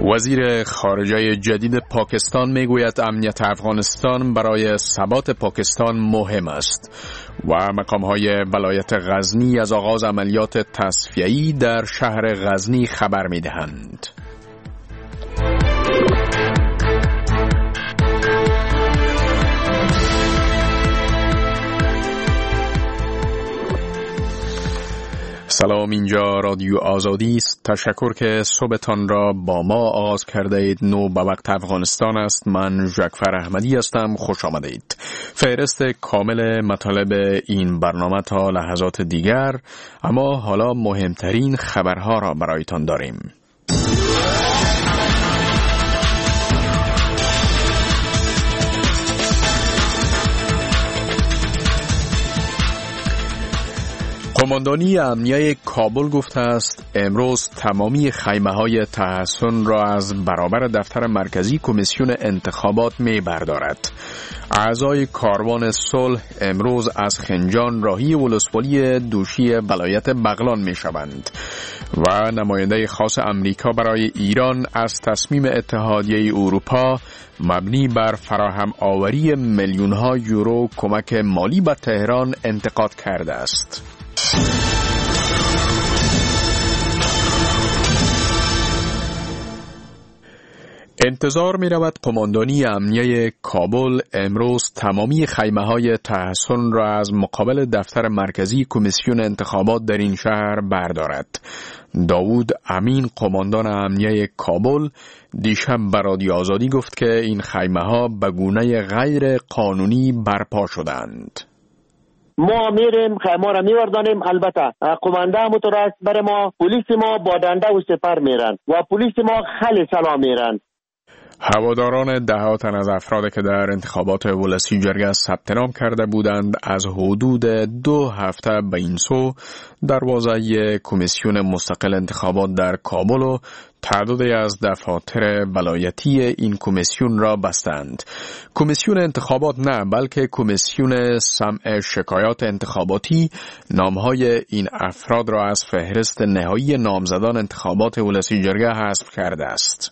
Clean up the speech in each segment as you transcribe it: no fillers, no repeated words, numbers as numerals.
وزیر خارجه جدید پاکستان میگوید امنیت افغانستان برای ثبات پاکستان مهم است و مقام‌های ولایت غزنی از آغاز عملیات تصفیه‌ای در شهر غزنی خبر می‌دهند. سلام، اینجا رادیو آزادی است. تشکر که صبحتان را با ما آغاز کرده اید. نو به وقت افغانستان است. من جعفر احمدی هستم. خوش آمدید. فهرست کامل مطالب این برنامه تا لحظات دیگر، اما حالا مهمترین خبرها را برایتان داریم. قماندانی امنیه کابل گفته است امروز تمامی خیمه‌های تحصن را از برابر دفتر مرکزی کمیسیون انتخابات می‌بردارد. اعضای کاروان صلح امروز از خنجان راهی ولسوالی دوشی ولایت بغلان می‌شوند و نماینده خاص امریکا برای ایران از تصمیم اتحادیه اروپا مبنی بر فراهم آوری میلیون‌ها یورو کمک مالی به تهران انتقاد کرده است. انتظار می رود قماندانی امنیه کابل امروز تمامی خیمه‌های تحصن را از مقابل دفتر مرکزی کمیسیون انتخابات در این شهر بردارد. داوود امین، قماندان امنیه کابل، دیشب به رادیو آزادی گفت که این خیمه‌ها به گونه غیر قانونی برپا شدند. ما میریم خیمه را میوردانیم. البته قمانده متراست بر ما، پلیس ما با دنده و سپر میرن و پلیس ما خیلی سلام میرن. هواداران دهات از افراد که در انتخابات ولسی جرگه ثبت نام کرده بودند از حدود 2 هفته به این سو دروازه کمیسیون مستقل انتخابات در کابل و تعدادی از دفاتر ولایتی این کمیسیون را بستند. کمیسیون انتخابات نه، بلکه کمیسیون سمع شکایات انتخاباتی نامهای این افراد را از فهرست نهایی نامزدان انتخابات ولسی جرگه حذف کرده است.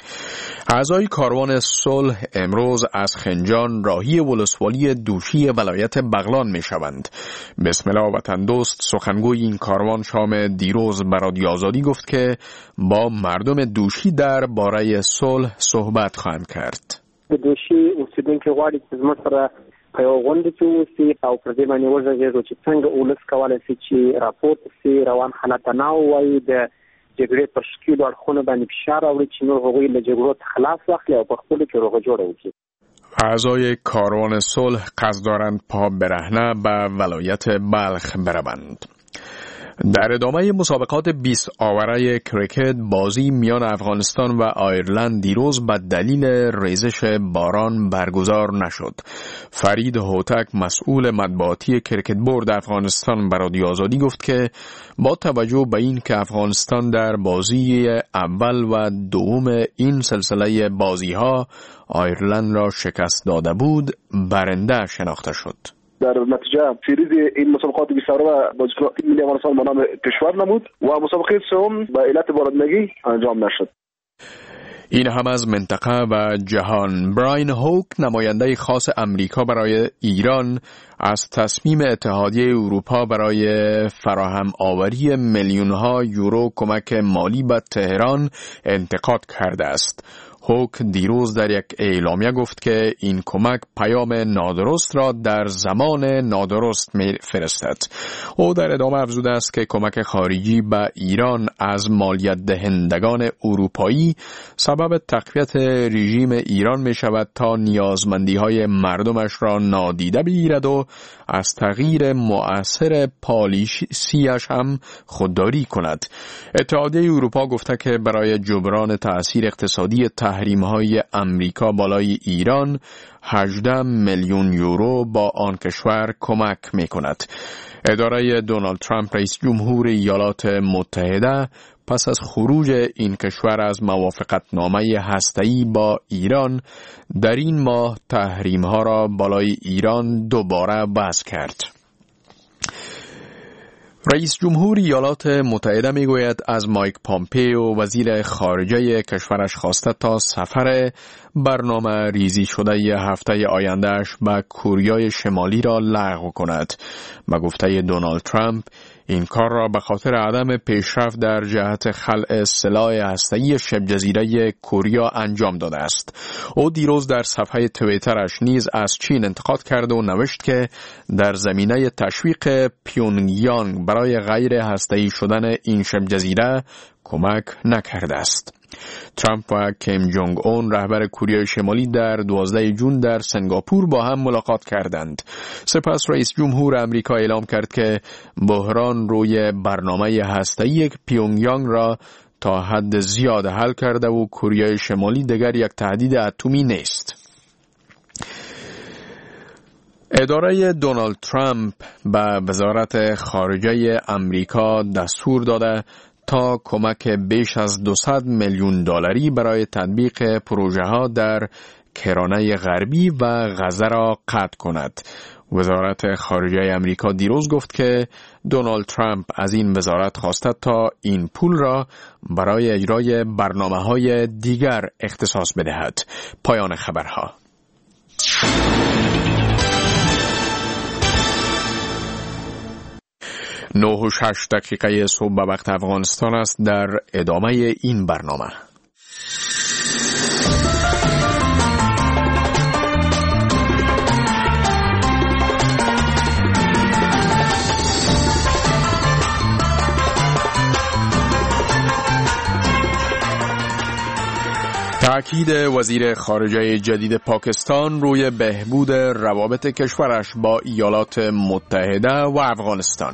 اعضای کاروان صلح امروز از خنجان راهی ولسوالی دوشی ولایت بغلان می شوند. بسم الله وطن دوست، سخنگوی این کاروان شام دیروز به رادیو آزادی گفت که با مردم دوشی در باره صلح صحبت خواهند کرد. دوشی اوسیدونکو غواړي چې زموږ سره په یو غونډه کې اوسي او پر دې باندې وژغېږو چې څنګه ولس کولی شي چې راپورټ شي، روان حالت نه ووایي، د جګړې پر شکیلو اړخونو باندې فشار راوړي چې نور هغوی له جګړو خلاص واخلي او په خپلو کې روغه جوړه وکړي. اعضای کاروان صلح قصد دارند پا برهنه به ولایت بلخ بروند. در ادامه مسابقات 20 آوره کریکت، بازی میان افغانستان و آیرلند دیروز به دلیل ریزش باران برگزار نشد. فرید هوتک، مسئول مطبوعاتی کریکت بورد افغانستان، به رادیو آزادی گفت که با توجه به این که افغانستان در بازی اول و دوم این سلسله بازی‌ها آیرلند را شکست داده بود، برنده شناخته شد. در نتیجه سریز این مسابقات 20 و بازیکن ملی افغانستان به نام کشور نمود و مسابقه سوم به علت بارندگی انجام نشد. این هم از منطقه و جهان. براین هوک، نماینده خاص امریکا برای ایران، از تصمیم اتحادیه اروپا برای فراهم آوری میلیون‌ها یورو کمک مالی به تهران انتقاد کرده است. هوک دیروز در یک اعلامیه گفت که این کمک پیام نادرست را در زمان نادرست می‌فرستد. او در ادامه افزوده است که کمک خارجی به ایران از مالیات دهندگان اروپایی سبب تقویت رژیم ایران می شود تا نیازمندی‌های مردمش را نادیده بگیرد و از تغییر مؤثر پالیسیش هم خودداری کند. اتحادیه اروپا گفته که برای جبران تأثیر اقتصادی تحریم‌های امریکا بالای ایران 18 میلیون یورو با آن کشور کمک می‌کند. اداره دونالد ترامپ رئیس جمهور ایالات متحده پس از خروج این کشور از موافقتنامه هسته‌ای با ایران در این ماه تحریم‌ها را بالای ایران دوباره وضع کرد. رئیس جمهور ایالات متحده میگوید از مایک پامپئو وزیر خارجه کشورش خواسته تا سفر برنامه ریزی شده هفته آیندهش به کره شمالی را لغو کند. به گفته دونالد ترامپ این کار را به خاطر عدم پیشرفت در جهت خلع سلاح هسته‌ای شبه جزیره کره انجام داده است. او دیروز در صفحه توییترش نیز از چین انتقاد کرد و نوشت که در زمینه تشویق پیونگیانگ برای غیر هسته‌ای شدن این شبه جزیره کمک نکرده است. ترامپ و کیم جونگ اون رهبر کره شمالی در 12 جون در سنگاپور با هم ملاقات کردند. سپس رئیس جمهور امریکا اعلام کرد که بحران روی برنامه هسته‌ای پیونگیانگ را تا حد زیاد حل کرده و کره شمالی دیگر یک تهدید اتمی نیست. اداره دونالد ترامپ به وزارت خارجه امریکا دستور داده تا کمک بیش از 200 میلیون دلاری برای تطبیق پروژه ها در کرانه غربی و غزه را قطع کند. وزارت خارجه امریکا دیروز گفت که دونالد ترامپ از این وزارت خواسته تا این پول را برای اجرای برنامه‌های دیگر اختصاص بدهد. پایان خبرها. 9:06 صبح به وقت افغانستان است. در ادامه این برنامه تأکید وزیر خارجه جدید پاکستان روی بهبود روابط کشورش با ایالات متحده و افغانستان.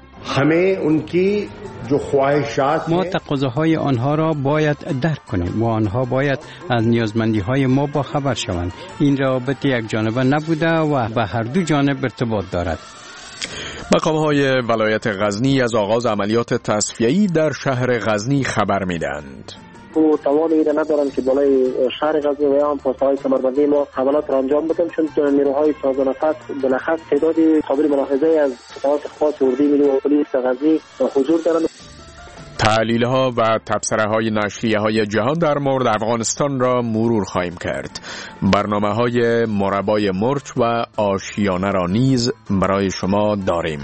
ما تقاضاهای آنها را باید درک کنیم و آنها باید از نیازمندی‌های ما با خبر شوند. این روابط یک جانبه نبوده و به هر دو جانب ارتباط دارد. مقام‌های ولایت غزنی از آغاز عملیات تصفیه‌ای در شهر غزنی خبر می‌دهند. و توان ایره ندارن که بالای شهر غزنی و یا هم پست‌های کمربندی ما حملات را انجام بدن، چون نیروهای ساز و نفس بالاخص تعداد قابل ملاحظه از قطعات خاص اردوی ملی و پلیس غزنی حضور دارند. تحلیل‌ها و تبصره‌های نشریه‌های جهان در مورد افغانستان را مرور خواهیم کرد. برنامه‌های مربای مرچ و آشیانه را نیز برای شما داریم.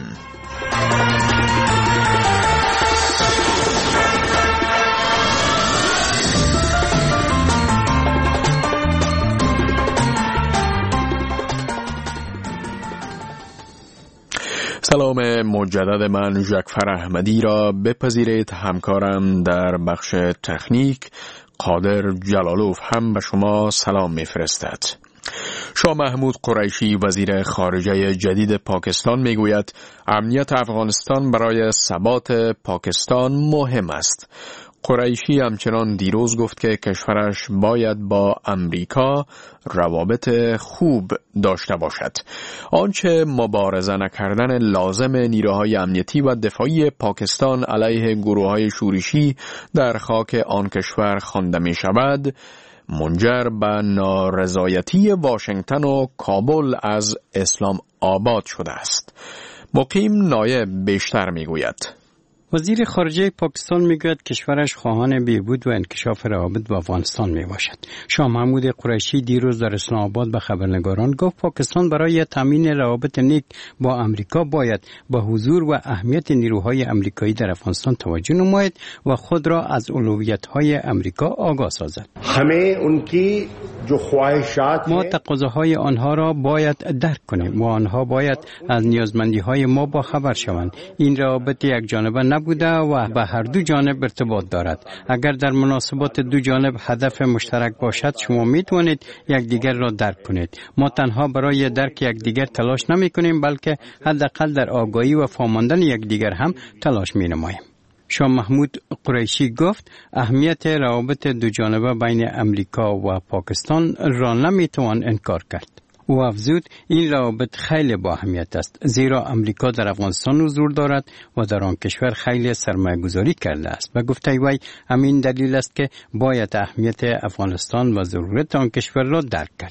سلام مجدد من ژکفر احمدی را بپذیرید. همکارم در بخش تکنیک قادر جلالوف هم به شما سلام میفرستد. شاه محمود قریشی وزیر خارجه جدید پاکستان میگوید امنیت افغانستان برای ثبات پاکستان مهم است. قریشی همچنان دیروز گفت که کشورش باید با امریکا روابط خوب داشته باشد. آنچه مبارزه نکردن لازم نیروهای امنیتی و دفاعی پاکستان علیه گروه‌های شورشی در خاک آن کشور خوانده می شود، منجر به نارضایتی واشنگتن و کابل از اسلام آباد شده است. مقیم نایب بیشتر می گوید. وزیر خارجه پاکستان میگوید کشورش خواهان بهبود و انکشاف روابط با افغانستان می باشد. شاه محمود قریشی دیروز در اسلام آباد به خبرنگاران گفت پاکستان برای تامین روابط نیک با امریکا باید با حضور و اهمیت نیروهای امریکایی در افغانستان توجه نماید و خود را از اولویت‌های امریکا آگاه سازد. ما تقاضاهای آنها را باید درک کنیم و آنها باید از نیازمندی‌های ما با خبر شوند. این روابط یک جانبه نبوده و به هر دو جانب ارتباط دارد. اگر در مناسبات دو جانب هدف مشترک باشد شما میتوانید یکدیگر را درک کنید. ما تنها برای درک یکدیگر تلاش نمی کنیم بلکه حداقل در آگاهی و فهماندن یکدیگر هم تلاش می نماییم. شاه محمود قریشی گفت اهمیت روابط دو جانبه بین امریکا و پاکستان را نمیتوان انکار کرد. او افزود این روابط خیلی با اهمیت است زیرا امریکا در افغانستان حضور دارد و در آن کشور خیلی سرمایه گذاری کرده است. به گفته وی همین دلیل است که باید اهمیت افغانستان و ضرورت آن کشور را درک کرد.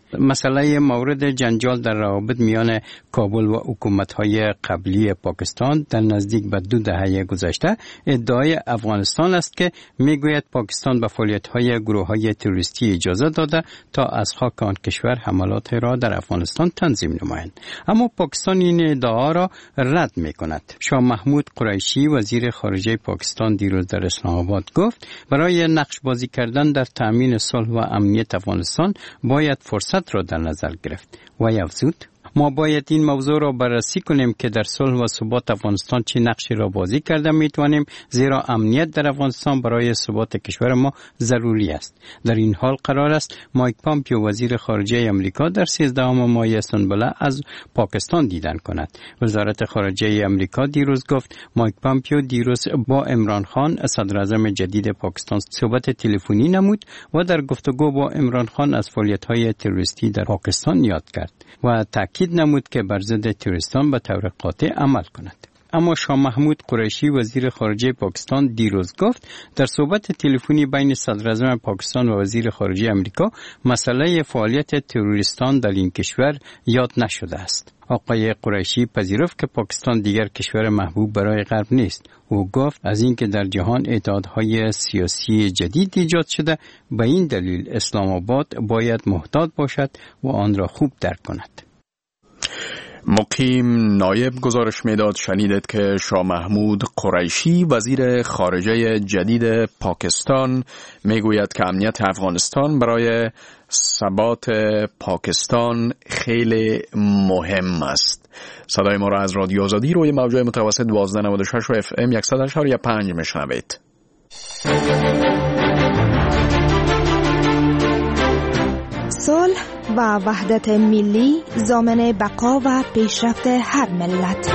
مسئله مورد جنجال در روابط میان کابل و حکومت‌های قبلی پاکستان در نزدیک به 2 دهه گذشته ادعای افغانستان است که میگوید پاکستان به فعالیت‌های گروه‌های تروریستی اجازه داده تا از خاک آن کشور حملات را در افغانستان تنظیم نمایند. اما پاکستان این ادعا را رد می‌کند. شاه محمود قریشی وزیر خارجه پاکستان دیروز در اسلام آباد گفت برای نقش بازی کردن در تأمین صلح و امنیت افغانستان باید فرصت را در نظر گرفت. و افزود ما باید این موضوع را بررسی کنیم که در صلح و ثبات افغانستان چه نقشی را بازی کرده میتوانیم، زیرا امنیت در افغانستان برای ثبات کشور ما ضروری است. در این حال قرار است مایک پامپیو وزیر خارجه آمریکا در 13 ماه اسنبول از پاکستان دیدن کند. وزارت خارجه آمریکا دیروز گفت مایک پامپیو دیروز با عمران خان صدر اعظم جدید پاکستان صحبت تلفنی نمود و در گفتگو با عمران خان از فعالیت‌های تروریستی در پاکستان یاد کرد و تاکید نمود که بر ضد تروریستان به طور قاطع عمل کند. اما شاه محمود قریشی وزیر خارجه پاکستان دیروز گفت در صحبت تلفنی بین صدر اعظم پاکستان و وزیر خارجه آمریکا مسئله فعالیت تروریستان در این کشور یاد نشده است. آقای قریشی پذیرفت که پاکستان دیگر کشور محبوب برای غرب نیست. او گفت از اینکه در جهان اتحادهای سیاسی جدید ایجاد شده به این دلیل اسلام آباد باید محتاط باشد و آن را خوب درک کند. مقیم نایب گزارش میداد شنیدید که شاه محمود قریشی وزیر خارجه جدید پاکستان میگوید که امنیت افغانستان برای ثبات پاکستان خیلی مهم است. صدای ما را از رادیو آزادی روی موج‌های متوسط 1296 و FM 100.5 میشنوید. صلح و وحدت ملی ضامن بقا و پیشرفت هر ملت.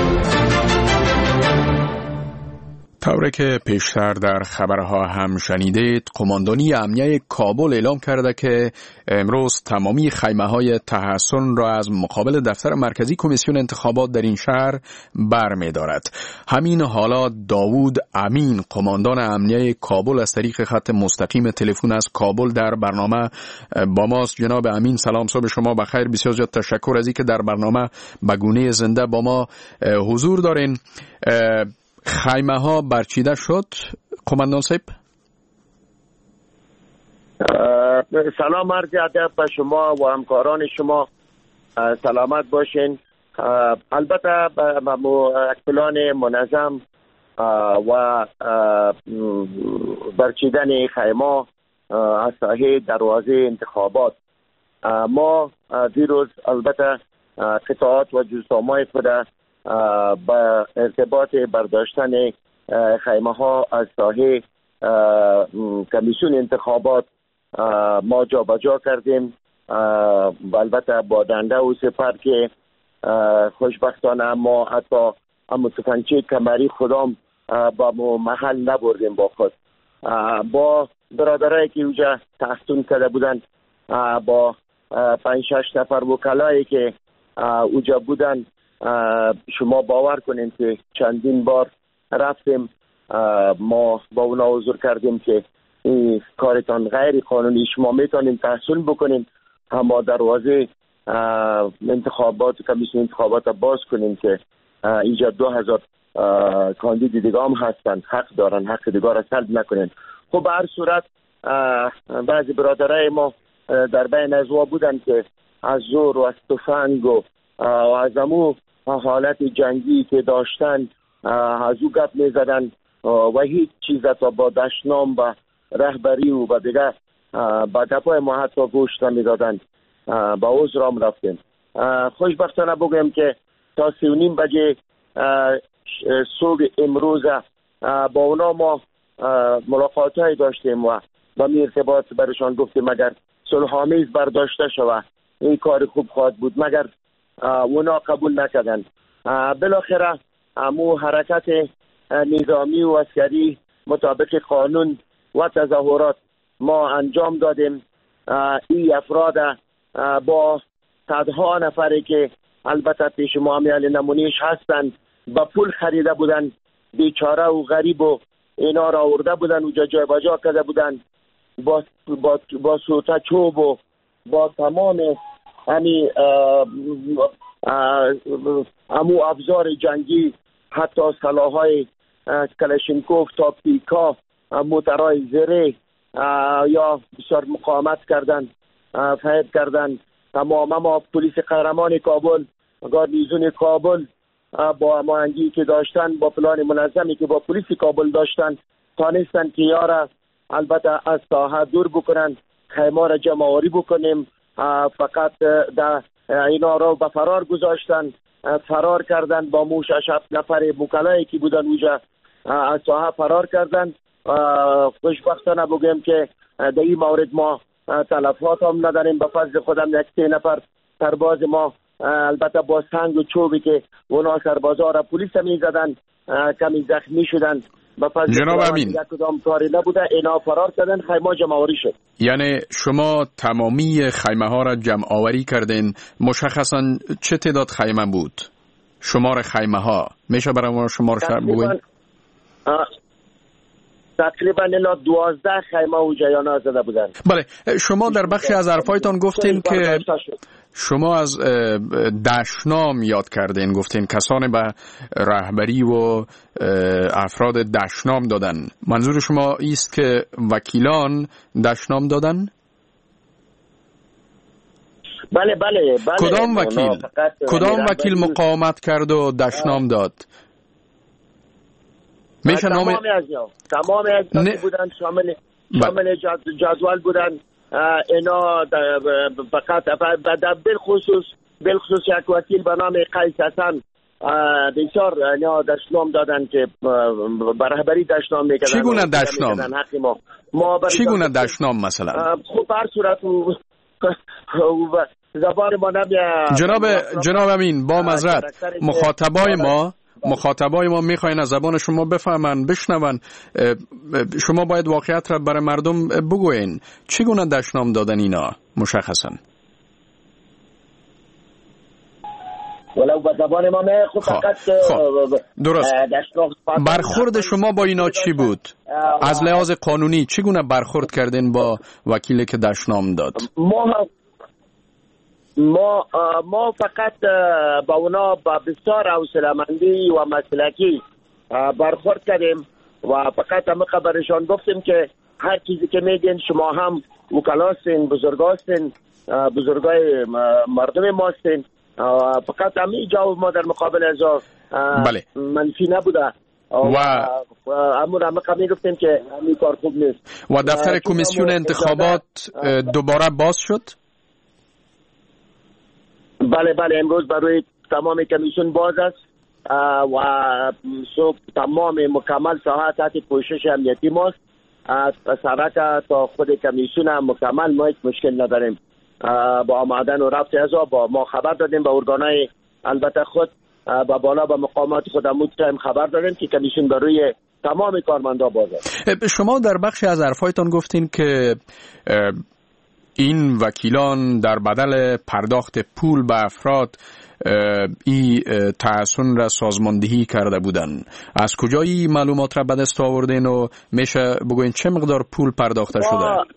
طوری که پیشتر در خبرها هم شنیدید، قماندانی امنیه کابل اعلام کرده که امروز تمامی خیمه‌های تحصن را از مقابل دفتر مرکزی کمیسیون انتخابات در این شهر برمی‌دارد. همین حالا داوود امین قماندان امنیه کابل از طریق خط مستقیم تلفن از کابل در برنامه با ماست. جناب امین سلام، صبح شما بخیر. بسیار زیاد تشکر از اینکه در برنامه به گونه زنده با ما حضور دارین. خیمه ها برچیده شد قماندان صاحب؟ سلام عرض ادب به شما و همکاران شما، سلامت باشین. البته به پلان منظم و برچیدن خیمه از ساحه دروازه انتخابات ما دیروز البته قطعات و جزئیات خود با ارتباط برداشتن خیمه ها از ساحه کمیسیون انتخابات ما جا بجا کردیم. البته با دنده و سپر که خوشبختانه ما حتی تفنگچی کمری خودم با محل نبردیم با خود. با برادرایی که اونجا تحصیل کرده بودن، با 5-6 نفر وکلایی که اونجا بودن، شما باور کنین که چندین بار رفتیم، ما با اونا حضور کردیم که این کارتان غیر قانونی، شما میتونین تحصیل بکنین، اما دروازه انتخابات کمیسیون انتخابات باز کنین که اینجا 2000 کاندید دیگه هم هستن، حق دارن، حق دیگه را سلب نکنین. خب به هر صورت بعضی برادرای ما در بین ازوا بودن که از زور و از تفنگ و از امو حالت جنگی که داشتن از او گپ می زدن و هیچ چیز تا با دشنام و رهبری و دیگه با گپای ما حتی گوش نمی دادن. با عذرام رفتیم. خوشبختانه بگم که تا 3:30 بجه صبح امروز با اونا ما ملاقات های داشتیم و با ارتباط برشان گفتیم اگر صلح‌آمیز برداشته شود این کار خوب خواهد بود، مگر اونا قبول نکردن. بالاخره امو حرکت نظامی و عسکری مطابق قانون و تظاهرات ما انجام دادیم. این افراد با صدها نفری که البته پیش ما میال نمونیش هستند با پول خریده بودن، بیچاره و غریب و اینا را آورده بودن و جای بجا کرده بودن با سوتا چوب و با تمام امو افزار جنگی، حتی سلاح‌های کلاشینکوف تا پیکا، موترهای زره یا بسیار مقاومت کردن، فریب کردن. تمام ما پلیس قهرمان کابل، گاردیزون کابل با هماهنگی که داشتن، با پلان منظمی که با پلیس کابل داشتن، تانستن که یارا البته از ساحه دور بکنن، خیمه را جمع آوری بکنیم. فقط اینا را به فرار گذاشتن، فرار کردن با مو 6 نفر وکلایی که بودن اونجا از ساحه فرار کردن. خوشبختانه بگم که در این مورد ما تلفات هم نداریم. به فضل خودم 1-3 نفر سرباز ما البته با سنگ و چوبی که اونا سربازا را پلیس می زدن کمی زخمی شدن. جناب امین، یک کدام کاری نبوده، اینا فرار کردن، خیمه جمع آوری شد. یعنی شما تمامی خیمه ها را جمع آوری کردین. مشخصا چه تعداد خیمه بود؟ شمار خیمه ها میشه برای ما شمار بگویید؟ تقریبا 12 خیمه و جیانا زده بودن. بله، شما در بخشی از حرفایتان گفتین که شما از دشنام یاد کردین، گفتین کسان به رهبری و افراد دشنام دادن. منظور شما است که وکیلان دشنام دادن؟ بله. کدام وکیل مقاومت کرد و دشنام داد؟ میشه نام تمام از بودن، شامل جدول بودن. اینا فقط بالخصوص یک وکیل به نام قیس حسن بسیار اینا دشنام دادن که به رهبری دشنام میکردن. چگونه دشنام؟ چگونه دشنام مثلا؟ خب هر صورت زبان ما جناب امین، با معذرت مخاطبای ما میخواین از زبان شما بفهمن، بشنون. شما باید واقعیت را برای مردم بگوین. چگونه دشنام دادن اینا مشخصا؟ ولو به زبان ما فقط درست. برخورد شما با اینا چی بود؟ از لحاظ قانونی چگونه برخورد کردین با وکیلی که دشنام داد؟ ما فقط با اونا با بسیار حوصله‌مندی و مسلکی برخورد کردیم و فقط هم خبرشان گفتیم که هر چیزی که میگین شما هم وکلاستین، بزرگاستین، بزرگای مردم ماستین. فقط همین جواب ما در مقابل از بله. منفی نبوده و امور هم گفتیم که همین کار خوب نیست. و دفتر کمیسیون انتخابات دوباره باز شد؟ بله امروز برای تمام کمیسیون باز است و صبح تمام مکمل ساعت تحت پوشش امنیتی ماست. از سرک تا خود کمیسیون هم مکمل، ما هیچ مشکل نداریم. با آمدن و رفت از با ما خبر دادیم، با ارگانهای البته خود با بالا با مقامات خودمون خبر دادیم که کمیسیون برای تمام کارمندا باز است. شما در بخشی از حرفایتان گفتین که این وکیلان در بدل پرداخت پول به افراد این تحسن را سازماندهی کرده بودن. از کجایی معلومات را به دست آوردین و میشه بگوین چه مقدار پول پرداخته شده؟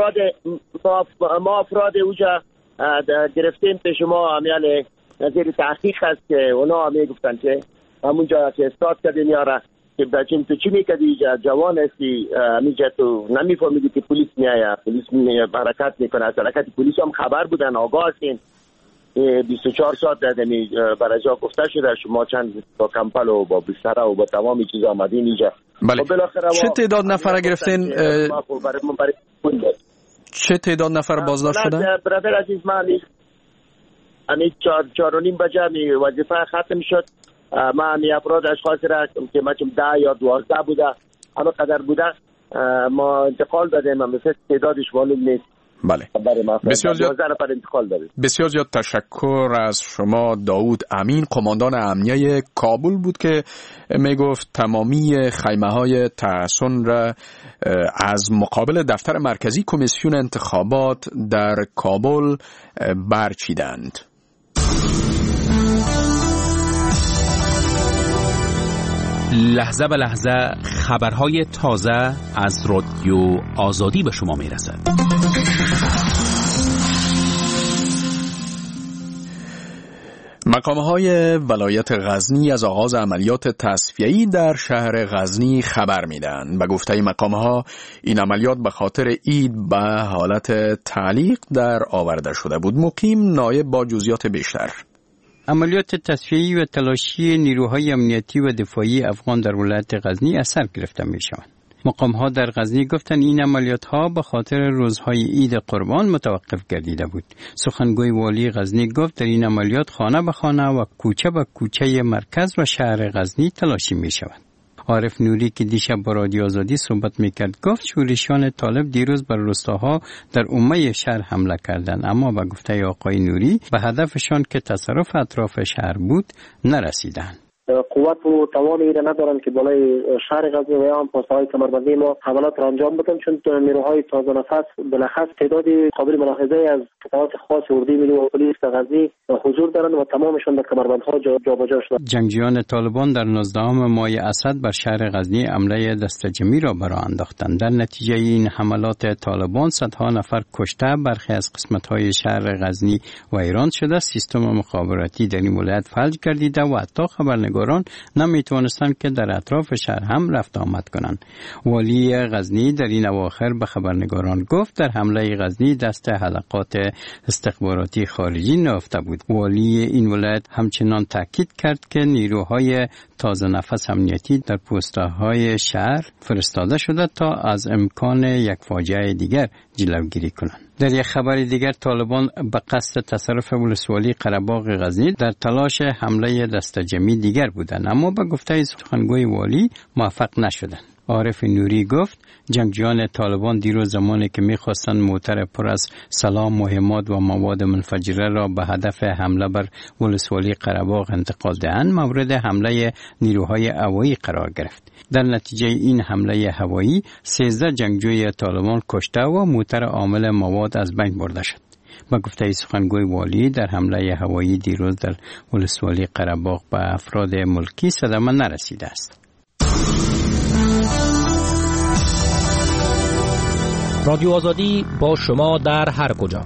ما افراد اوجا گرفتیم که شما امیال نظیر تحقیق هست که اونا میگفتن که همونجا که استاد کردین یاره که بچین تو چی میکردی جوان هستی همیجا تو نمیفهمیدی که پلیس میآید، پلیس حرکت میکنه. از حرکت پلیس هم خبر بودن، آگاه هستین. 24 ساعت دادمی برای جا گفته شده شما چند با کمپل و با بستر و با تمامی چیز آمدین اینجا. بله. چه تعداد نفر گرفتین؟ چه تعداد نفر بازداشت شدن؟ برادر عزیز من همی 4:30 بجه وظیفه ختم شد. ما همی افراد اشخاص را که مچم 10 یا 12 بوده همه قدر بوده ما انتقال دادیم. مثل تعدادش معلوم نیست. بله. بسیار زیاد تشکر از شما. داود امین، قماندان امنیه کابل بود که می گفت تمامی خیمه های تحسن را از مقابل دفتر مرکزی کمیسیون انتخابات در کابل برچیدند. لحظه به لحظه خبرهای تازه از رادیو آزادی به شما می رسد. مقام‌های ولایت غزنی از آغاز عملیات تصفیه‌ای در شهر غزنی خبر میدن و گفته مقام‌ها این عملیات به خاطر عید به حالت تعلیق در آورده شده بود. مقیم نایب با جزئیات بیشتر. عملیات تصفیه‌ای و تلاشی نیروهای امنیتی و دفاعی افغان در ولایت غزنی اثر گرفته می‌شوند. مقام‌ها در غزنی گفتند این عملیات‌ها به خاطر روزهای عید قربان متوقف گردیده بود. سخنگوی والی غزنی گفت در این عملیات خانه به خانه و کوچه به کوچه مرکز و شهر غزنی تلاشی می‌شود. عارف نوری که دیشب با رادیو آزادی صحبت میکرد گفت شورشیان طالب دیروز بر روستاها در عمه شهر حمله کردند، اما به گفته آقای نوری به هدفشان که تصرف اطراف شهر بود نرسیدند. قوت و توان ایره ندارن که بالای شهر غزنی و یا هم پاسهای کمربندی ما حملات را انجام بدن، چون نیروهای تازه نفس بالاخص تعداد قابل ملاحظه از قطعات خاص اردوی ملی و پلیس در غزنی حضور دارند و تمامشان در کمربندها جابجا شدند. جنگجویان طالبان در 19 ماه اسد بر شهر غزنی حمله دسته‌جمعی را برآ انداختند. در نتیجه این حملات طالبان صدها نفر کشته، برخی از قسمت‌های شهر غزنی و ایران شده، سیستم مخابراتی در این ولایت فلج گردیده و حتی خبرنگاران نمیتوانستند که در اطراف شهر هم رفت آمد کنند. والی غزنی در این اواخر به خبرنگاران گفت در حمله غزنی دست حلقات استخباراتی خارجی نهفته بود. والی این ولایت همچنان تاکید کرد که نیروهای تازه نفس امنیتی در پست‌های شهر فرستاده شده تا از امکان یک فاجعه دیگر جلوگیری کنند. در یک خبر دیگر طالبان به قصد تصرف ولسوالی قره‌باغ غزنی در تلاش حمله دسته‌جمعی دیگر بودند، اما به گفته سخنگوی والی موفق نشدند. عارف نوری گفت جنگجویان طالبان دیروز زمانی که می‌خواستند موتر پر از سلاح، مهمات و مواد منفجره را به هدف حمله بر ولسوالی قره‌باغ انتقال دهند، مورد حمله نیروهای هوایی قرار گرفت. در نتیجه این حمله هوایی 13 جنگجوی طالبان کشته و موتر حامل مواد از بین برده شد. با گفته سخنگوی والی در حمله هوایی دیروز در ولسوالی قره‌باغ به افراد ملکی صدمه نرسیده است. رادیو آزادی با شما در هر کجا.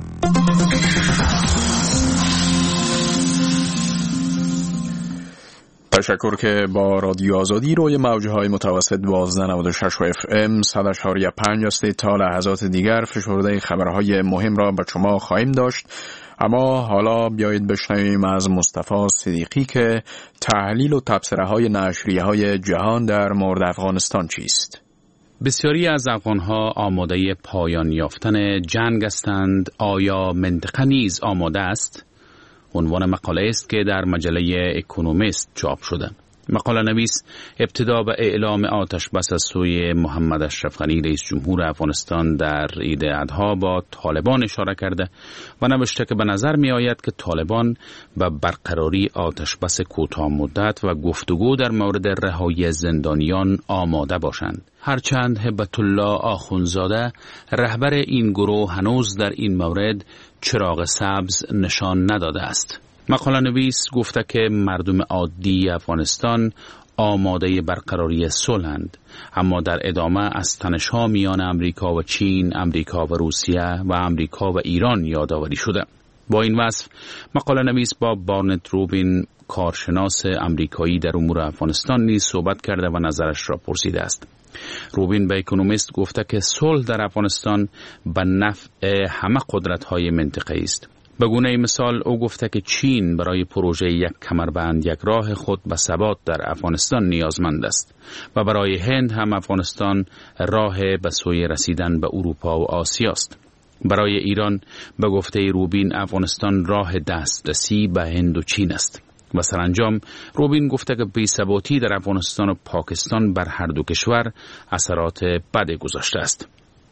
تشکر که با رادیو آزادی روی موجهای متوسط 1296 FM 100.5 هستید. تا لحظات دیگر فشرده خبرهای مهم را به شما خواهیم داشت، اما حالا بیایید بشنویم از مصطفی صدیقی که تحلیل و تبصره های نشریه های جهان در مورد افغانستان چیست. بسیاری از افغانها آماده پایان یافتن جنگ هستند. آیا منطقه نیز آماده است؟ عنوان مقاله است که در مجله اکونومیست چاپ شده. مقاله نویس ابتدا به اعلام آتش بس از سوی محمد اشرف غنی رئیس جمهور افغانستان در عید اضحی با طالبان اشاره کرده و نوشته که به نظر می آید که طالبان به برقراری آتش بس کوتاه مدت و گفتگو در مورد رهایی زندانیان آماده باشند. هرچند هبت الله آخونزاده رهبر این گروه هنوز در این مورد چراغ سبز نشان نداده است. مقاله نویس گفته که مردم عادی افغانستان آماده برقراری صلح‌اند، اما در ادامه از تنش‌ها میان امریکا و چین، امریکا و روسیه و امریکا و ایران یادآوری شده. با این وصف مقاله نویس با بارنت روبین کارشناس امریکایی در امور افغانستان نیز صحبت کرده و نظرش را پرسیده است. روبین به اکونومیست گفته که صلح در افغانستان به نفع همه قدرت‌های منطقه است. به گونه مثال او گفته که چین برای پروژه یک کمربند یک راه خود به ثبات در افغانستان نیازمند است و برای هند هم افغانستان راه به سوی رسیدن به اروپا و آسیا است. برای ایران به گفته روبین افغانستان راه دسترسی به هند و چین است. و سرانجام روبین گفته که بی‌ثباتی در افغانستان و پاکستان بر هر دو کشور اثرات بد گذاشته است.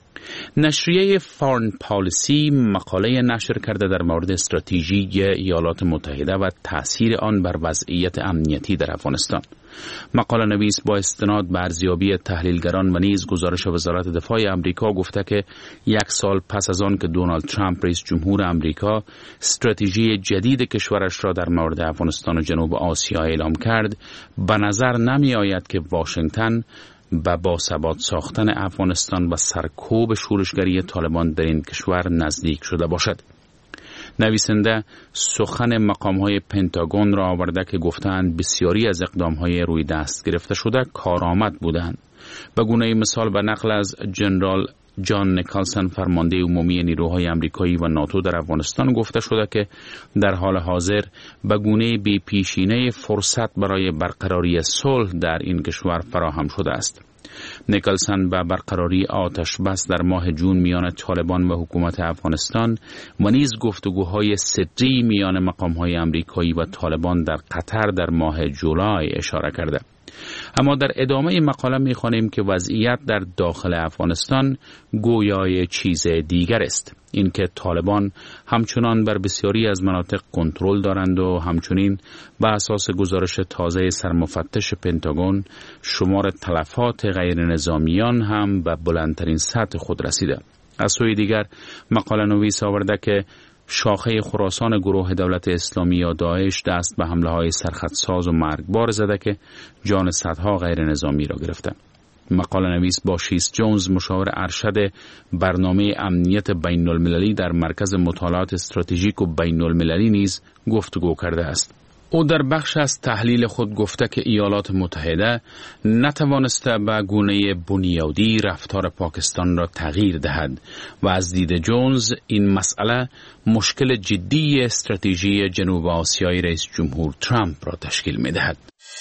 نشریه فارن پالیسی مقاله نشر کرده در مورد استراتژی ایالات متحده و تأثیر آن بر وضعیت امنیتی در افغانستان. مقاله نویس با استناد به ارزیابی تحلیلگران و نیز گزارش وزارت دفاع آمریکا گفته که یک سال پس از آن که دونالد ترامپ رئیس جمهور آمریکا استراتژی جدید کشورش را در مورد افغانستان و جنوب آسیا اعلام کرد، به نظر نمی آید که واشنگتن با باثبات ساختن افغانستان و سرکوب شورشگری طالبان در این کشور نزدیک شده باشد. نویسنده سخن مقام‌های پنتاگون را آورده که گفتند بسیاری از اقدام‌های روی دست گرفته شده کارآمد بودند. به گونه مثال به نقل از جنرال جان نیکلسن فرمانده عمومی نیروهای آمریکایی و ناتو در افغانستان گفته شده که در حال حاضر به گونه بی پیشینه فرصت برای برقراری صلح در این کشور فراهم شده است. نیکلسن به برقراری آتش بس در ماه جون میان طالبان و حکومت افغانستان و نیز گفتگوهای سری میان مقام‌های آمریکایی و طالبان در قطر در ماه جولای اشاره کرده. اما در ادامه مقاله می‌خوانیم که وضعیت در داخل افغانستان گویای چیز دیگر است. اینکه طالبان همچنان بر بسیاری از مناطق کنترل دارند و همچنین به اساس گزارش تازه سرمفتش پنتاگون شمار تلفات غیر نظامیان هم به بلندترین سطح خود رسیده. از سوی دیگر مقاله نویس آورده که شاخه خراسان گروه دولت اسلامی یا داعش دست به حمله‌های سرخطساز و مرگبار زده که جان صدها غیر نظامی را گرفته. مقاله نویس با شیس جونز مشاور ارشد برنامه امنیت بین المللی در مرکز مطالعات استراتژیک و بین المللی نیز گفتگو کرده است. او در بخش از تحلیل خود گفته که ایالات متحده نتوانسته به گونه بنیادی رفتار پاکستان را تغییر دهد و از دید جونز این مسئله مشکل جدی استراتژی جنوب آسیای رئیس جمهور ترامپ را تشکیل می دهد.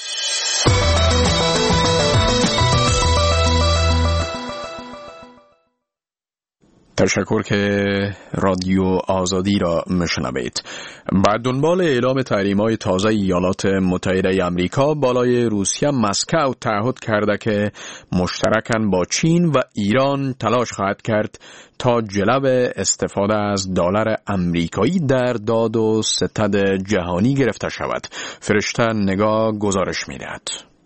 تشکر که رادیو آزادی را میشنوید. بعد دنبال اعلام تحریم‌های تازه ایالات متحده آمریکا بالای روسیه، مسکو تعهد کرده که مشترکاً با چین و ایران تلاش خواهد کرد تا جلب استفاده از دلار آمریکایی در داد و ستد جهانی گرفته شود. فرشته نگاه گزارش می‌دهد.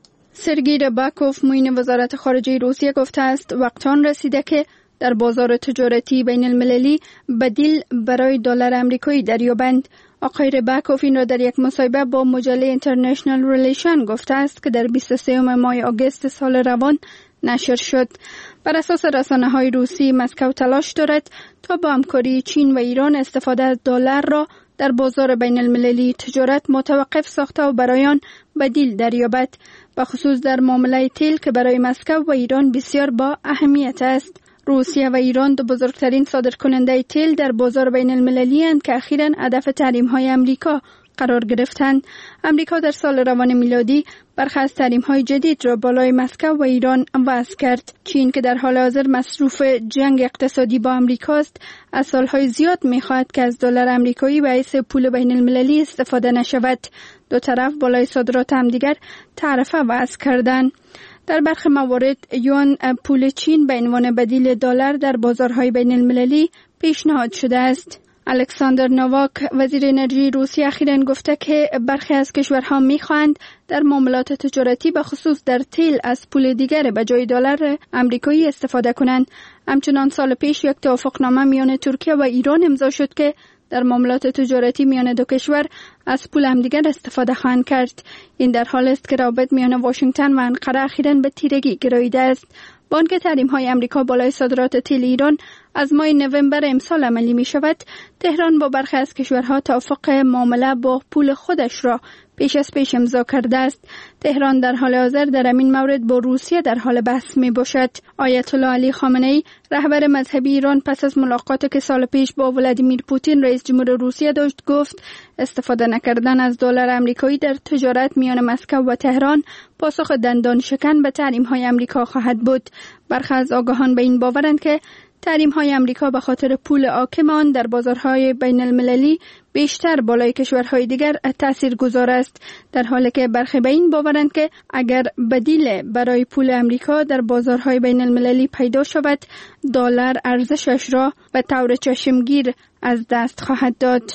سرگئی رباکوف معین وزارت خارجه روسیه گفته است وقت آن رسیده که در بازار تجارتی بین المللی بدیل برای دلار آمریکایی دریابند. آقای رباکوف این را در یک مصاحبه با مجله اینترنشنال ریلیشن گفته است که در 23 ماه آگوست سال روان نشر شد. بر اساس رسانه‌های روسی، مسکو تلاش دارد تا با همکاری چین و ایران استفاده از دلار را در بازار بین المللی تجارت متوقف ساخته و برای آن بدیل دریابد، به خصوص در معامله تیل که برای مسکو و ایران بسیار با اهمیت است. روسیه و ایران دو بزرگترین صادرکننده تیل در بازار بین المللی اند که اخیراً هدف تحریم‌های آمریکا قرار گرفتند. آمریکا در سال روان میلادی برخی از تحریم‌های جدید را بالای مسکو و ایران وضع کرد. چین که در حال حاضر مصروف جنگ اقتصادی با آمریکا است، از سالهای زیاد می‌خواهد که از دلار آمریکایی به حیث پول بین المللی استفاده نشود. دو طرف بالای صادرات همدیگر تعرفه وضع کردند. در برخی موارد یوان پول چین به عنوان بدیل دلار در بازارهای بین المللی پیشنهاد شده است. الکساندر نوواک وزیر انرژی روسیه اخیراً گفته که برخی از کشورها می‌خواهند در معاملات تجارتی به خصوص در تیل از پول دیگر به جای دلار آمریکایی استفاده کنند. همچنان سال پیش یک توافقنامه میان ترکیه و ایران امضا شد که در معاملات تجارتی میان دو کشور از پول همدیگر استفاده خواهند کرد. این در حالی است که روابط میان واشنگتن و انقره اخیراً به تیرگی گراییده است. با آنکه تحریم‌های آمریکا بالای صادرات تیل ایران از ماه نوامبر امسال عملی می شود، تهران با برخی از کشورها توافق معامله با پول خودش را پیش از پیش امضا کرده است. تهران در حال حاضر در این مورد با روسیه در حال بحث می باشد. آیت الله علی خامنه‌ای رهبر مذهبی ایران پس از ملاقاتی که سال پیش با ولادیمیر پوتین رئیس جمهور روسیه داشت گفت استفاده نکردن از دلار آمریکایی در تجارت میان مسکو و تهران پاسخ دندان شکن به تحریم‌های آمریکا خواهد بود. برخی از آگاهان به این باورند که تحریم‌های آمریکا به خاطر پول حاکم آن در بازارهای بین المللی بیشتر بالای کشورهای دیگر تاثیرگذار است، در حالی که برخی به این باورند که اگر بدیل برای پول آمریکا در بازارهای بین المللی پیدا شود، دلار ارزشش را به طور چشمگیر از دست خواهد داد.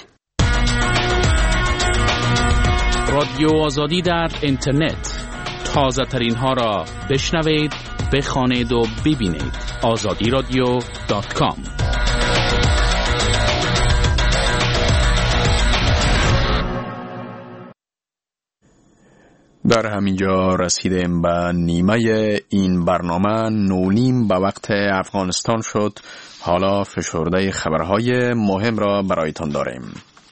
رادیو آزادی در اینترنت، تازه ترین ها را بشنوید، بخوانید و ببینید. azadiradio.com. در همینجا رسیدیم به نیمه این برنامه. 9:30 به وقت افغانستان شد. حالا فشرده خبرهای مهم را برایتان داریم.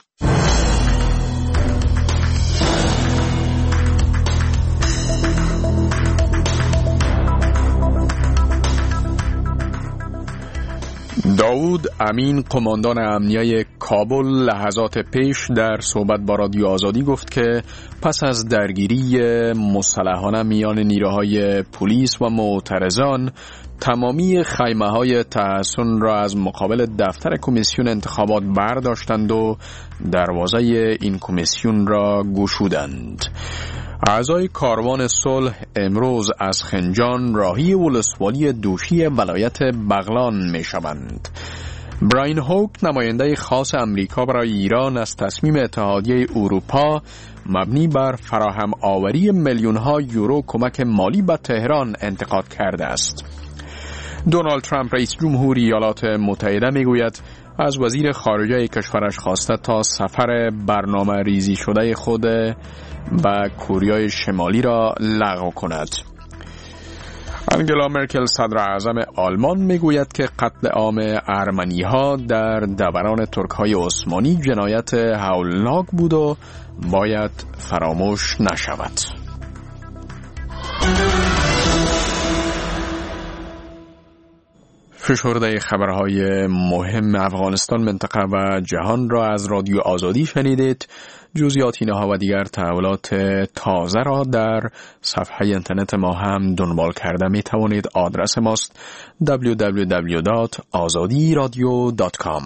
داود امین قماندان امنیه کابل لحظات پیش در صحبت با رادیو آزادی گفت که پس از درگیری مسلحانه میان نیروهای پلیس و معترضان تمامی خیمه‌های تحصن را از مقابل دفتر کمیسیون انتخابات برداشتند و دروازه این کمیسیون را گشودند. اعضای کاروان صلح امروز از خنجان راهی ولسوالی دوشی ولایت بغلان می شوند. براین هوک نماینده خاص امریکا برای ایران از تصمیم اتحادیه اروپا مبنی بر فراهم آوری میلیون‌ها یورو کمک مالی به تهران انتقاد کرده است. دونالد ترامپ رئیس جمهوری ایالات متحده میگوید از وزیر خارجه کشورش خواسته تا سفر برنامه ریزی شده خود به کوریای شمالی را لغو کند. انگلا مرکل صدر اعظم آلمان میگوید که قتل عام ارمنی‌ها در دوران ترک‌های عثمانی جنایت هولناک بود و باید فراموش نشود. فشرده خبرهای مهم افغانستان، منطقه و جهان را از رادیو آزادی شنیدید. جزئیات اینها و دیگر تحولات تازه را در صفحه اینترنت ما هم دنبال کرده می توانید. آدرس ماست www.azadiradio.com.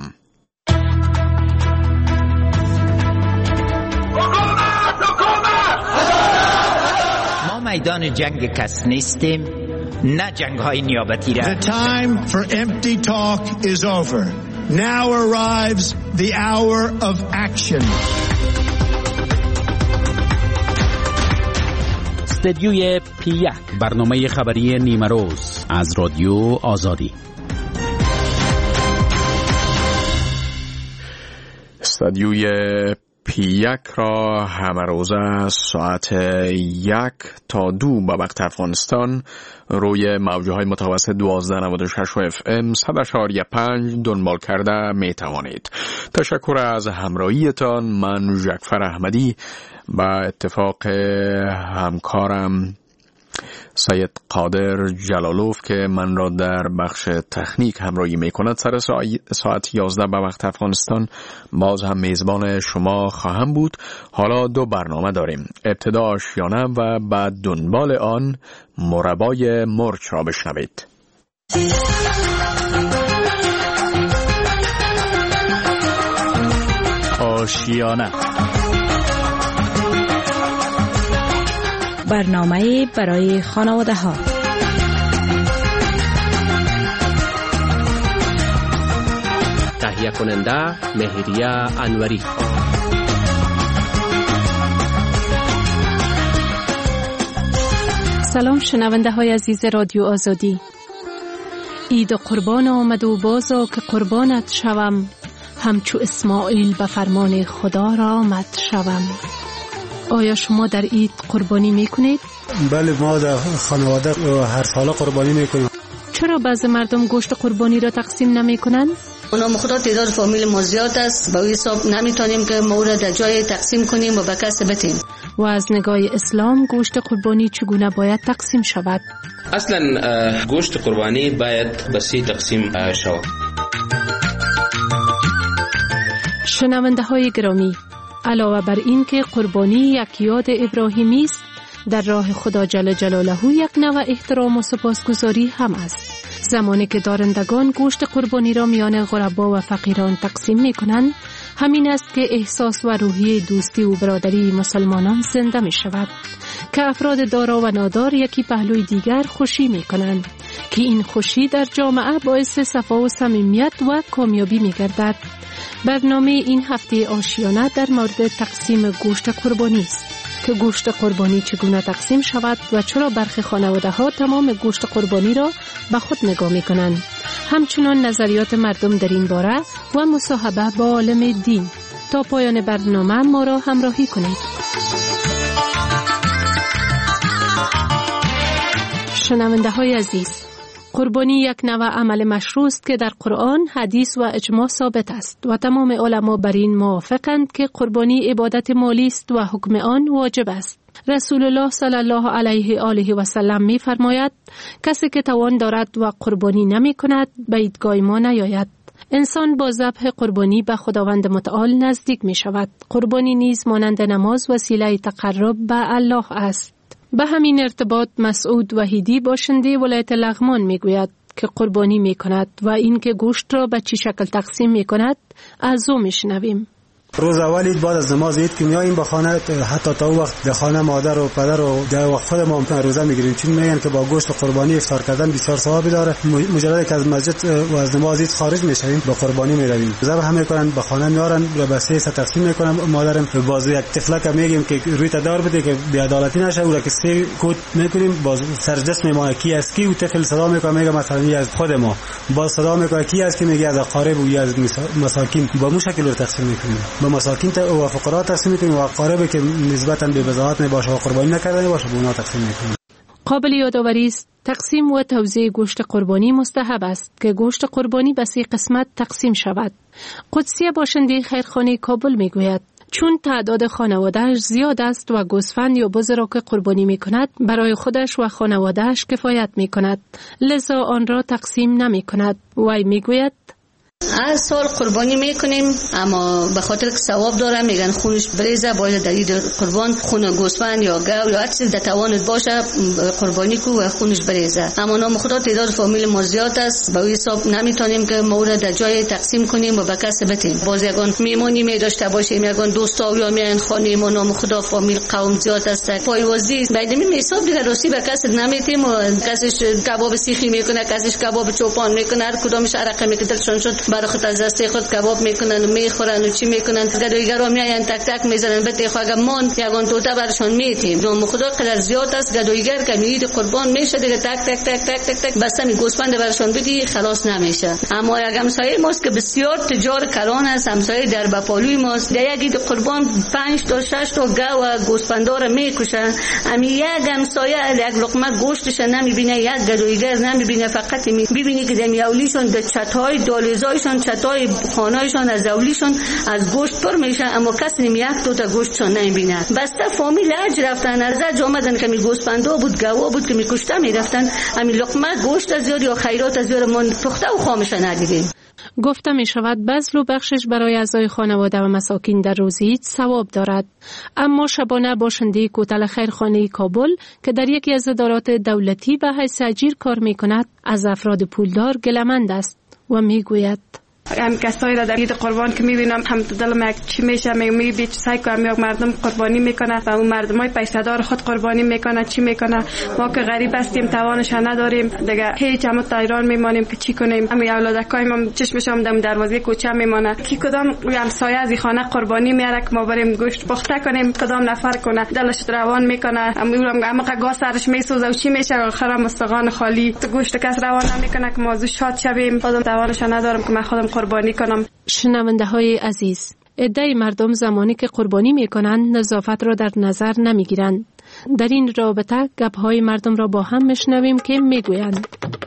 ما میدان جنگ کس نیستیم، نه جنگ های نیابتی را. The time for empty talk is over. Now arrives the hour of action. استدیوی P1، برنامه خبری نیمه روز از رادیو آزادی. استدیوی P1 را همه روزه ساعت 1 تا 2 به وقت افغانستان روی موجه های متوسط 1296 و FM 100.5 دنبال کرده می توانید. تشکر از همراهیتان. من جعفر احمدی با اتفاق همکارم سید قادر جلالوف که من را در بخش تکنیک همراهی می کند، سر ساعت 11 به وقت افغانستان باز هم میزبان شما خواهم بود. حالا 2 برنامه داریم. ابتدا آشیانه و بعد دنبال آن مربای مرچ را بشنوید. آشیانه، برنامه برای خانواده ها. تهیه کننده مهریه انوری. سلام شنونده های عزیز رادیو آزادی. عید قربان آمد و بازا که قربانت شوم، همچو اسماعیل به فرمان خدا را آمد شوم. آیا شما در عید قربانی میکنید؟ بله، ما در خانواده هر سال قربانی میکنیم. چرا بعض مردم گوشت قربانی را تقسیم نمیکنن؟ نام خدا تعداد فامیل ما زیاد است، به این حساب نمیتونیم که ما را در جای تقسیم کنیم و به کس بدیم. و از نگاه اسلام گوشت قربانی چگونه باید تقسیم شود؟ اصلا گوشت قربانی باید به 3 تقسیم شود. شنونده های گرامی، علاوه بر این که قربانی یک یاد ابراهیمی است، در راه خدا جل جلاله یک نوع احترام و سپاسگزاری هم است. زمانی که دارندگان گوشت قربانی را میان غربا و فقیران تقسیم می کنند، همین است که احساس و روحیه دوستی و برادری مسلمانان زنده می شود که افراد دارا و نادار یکی پهلوی دیگر خوشی می کنند که این خوشی در جامعه باعث صفا و صمیمیت و کامیابی می گردد. برنامه این هفته آشیانه در مورد تقسیم گوشت قربانی است که گوشت قربانی چگونه تقسیم شود و چرا برخی خانواده ها تمام گوشت قربانی را به خود نگاه می کنند. همچنان نظریات مردم در این باره و مصاحبه با عالم دین. تا پایان برنامه ما را همراهی کنید. شنونده های عزیز، قربانی یک نوع عمل مشروع است که در قرآن، حدیث و اجماع ثابت است و تمام علما بر این موافقند که قربانی عبادت مالی است و حکم آن واجب است. رسول الله صلی الله علیه آله و سلم می فرماید کسی که توان دارد و قربانی نمی کند به عیدگاه ما نیاید. انسان با ذبح قربانی به خداوند متعال نزدیک می شود. قربانی نیز مانند نماز وسیله تقرب به الله است. به همین ارتباط مسعود وحیدی باشنده ولایت لغمان می گوید که قربانی می کند و اینکه گوشت را به چه شکل تقسیم می کند از او می شنویم. روز اول عید بعد از نماز عید که میاییم به خانه، حتی تا وقت به خانه مادر و پدر و در وقت خود ما روزه میگیریم، چون میگن که با گوشت قربانی افطار کردن بسیار ثوابی داره. مجرد که از مسجد و از نماز عید خارج میشویم به قربانی میرویم، ذبح هم میکنن، به خانه میارن و به سه تقسیم میکنن. مادرم باز یک طفلک میگیم که روی تدار بده که بی عدالتی نشه، او را که سه کوت میکنیم، باز سر جسم ما کی است کی، و طفل صدا میکنه میگه مثلا از خود ما، باز صدا میکنه کی است که میگه از اقارب و یا از مساکین. با مو شکل رو تقسیم میکنیم، به مساکین و فقرا تقسیم میکنیم و اقارب که نسبتا به وضاحت نباشه و قربانی نکردنی باشه به اونا تقسیم میکنیم. قابل یادآوری است تقسیم و توزیع گوشت قربانی مستحب است که گوشت قربانی به 3 قسمت تقسیم شود. قدسیه باشنده خیرخانه کابل میگوید چون تعداد خانواده‌اش زیاد است و گوسفند یا بز را که قربانی میکند برای خودش و خانواده‌اش کفایت میکند، لذا آن را تقسیم نمیکند. وی میگوید هر سال قربانی میکنیم، اما به خاطر که ثواب داره میگن خونش بریزه، باید در عید قربان خون گوسفند یا گاو یا هر چیز در توانت باشه قربانی کو و خونش بریزه. اما نام خدا تعداد فامیل ما زیاد است، به این حساب نمیتونیم که ما را در جای تقسیم کنیم و به کس بدیم. باز یگان میمونی می داشته باشیم، یگان دوستا یا میان خانه ما، نام خدا فامیل قوم زیاد است، پایوازی بعدمی حساب دیگه راستی به کس نمیتیم و کسش کباب سیخی میکنه، کسش کباب چوپان میکنه، هر کدامش عرق میکدلشون شد برای خود از دست خود کباب میکنن و میخورن و چی میکنن. گدایگرا میاین تک تک میزنن به تیخ اگه مان یگان توته برشون میتیم. نام خدا قدر زیاد است، گدایگر که میید قربان میشه دیگه تک تک تک تک تک تک بستن گوسفند برشون بدی خلاص نمیشه. اما یک همسایه ماست که بسیار تجار کلان است، همسایه در بپالوی ماست، در یک عید قربان 5 تا 6 تا گاو و گوسفندا رو میکشن. امی یک همسایه یک لقمه گوشتش نمیبینه، یک گدایگر نمیبینه، فقط میبینی که دمیاولیشون به چتای دالزایشون چتای خانه‌شان از اولیشون از گوشت پر میشه، اما کسی یک تا گوشتشون نمیبینه. بسته فامیل اج رفتن از آمدن که می گوسفندا بود گاوا بود که میکشته میرفتن، همین لقمه گوشت از یا خیرات از یا من پخته و خامش ندیدیم. گفته می شود بذل و بخشش برای اعضای خانواده و مساکین در روز عید ثواب دارد. اما شبانه باشنده کوتل خیرخانه کابل که در یکی از ادارات دولتی به حیث اجیر کار می کند از افراد پولدار گله‌مند است و می گوید هم کسایی را در عید قربان که میبینم هم دلم یک چی میشه، میبینم سعی کنم یک مردم قربانی میکنه و اون مردمای پیسه‌دار خود قربانی میکنه، چی میکنه. ما که غریب هستیم توانش نداریم دیگه، هیچ هم تا ایران میمانیم که چی کنیم. همین اولادکای ما چشمشام دم دروازه کوچه میمانه کی کدام همسایه از خانه قربانی میاره که ما بریم گوشت پخته کنیم، کدام نفر کنه دلش روان میکنه، اما گاز سرش میسوزه و چی میشه، آخر مستقان خالی گوشت کس روان نمیکنه که ما زو شاد شویم. خودم توانش ندارم که من خودم قربانی کنم. شنونده های عزیز، عده مردم زمانی که قربانی می کنند نظافت را در نظر نمی گیرند. در این رابطه گپ های مردم را با هم میشنویم که می گویند.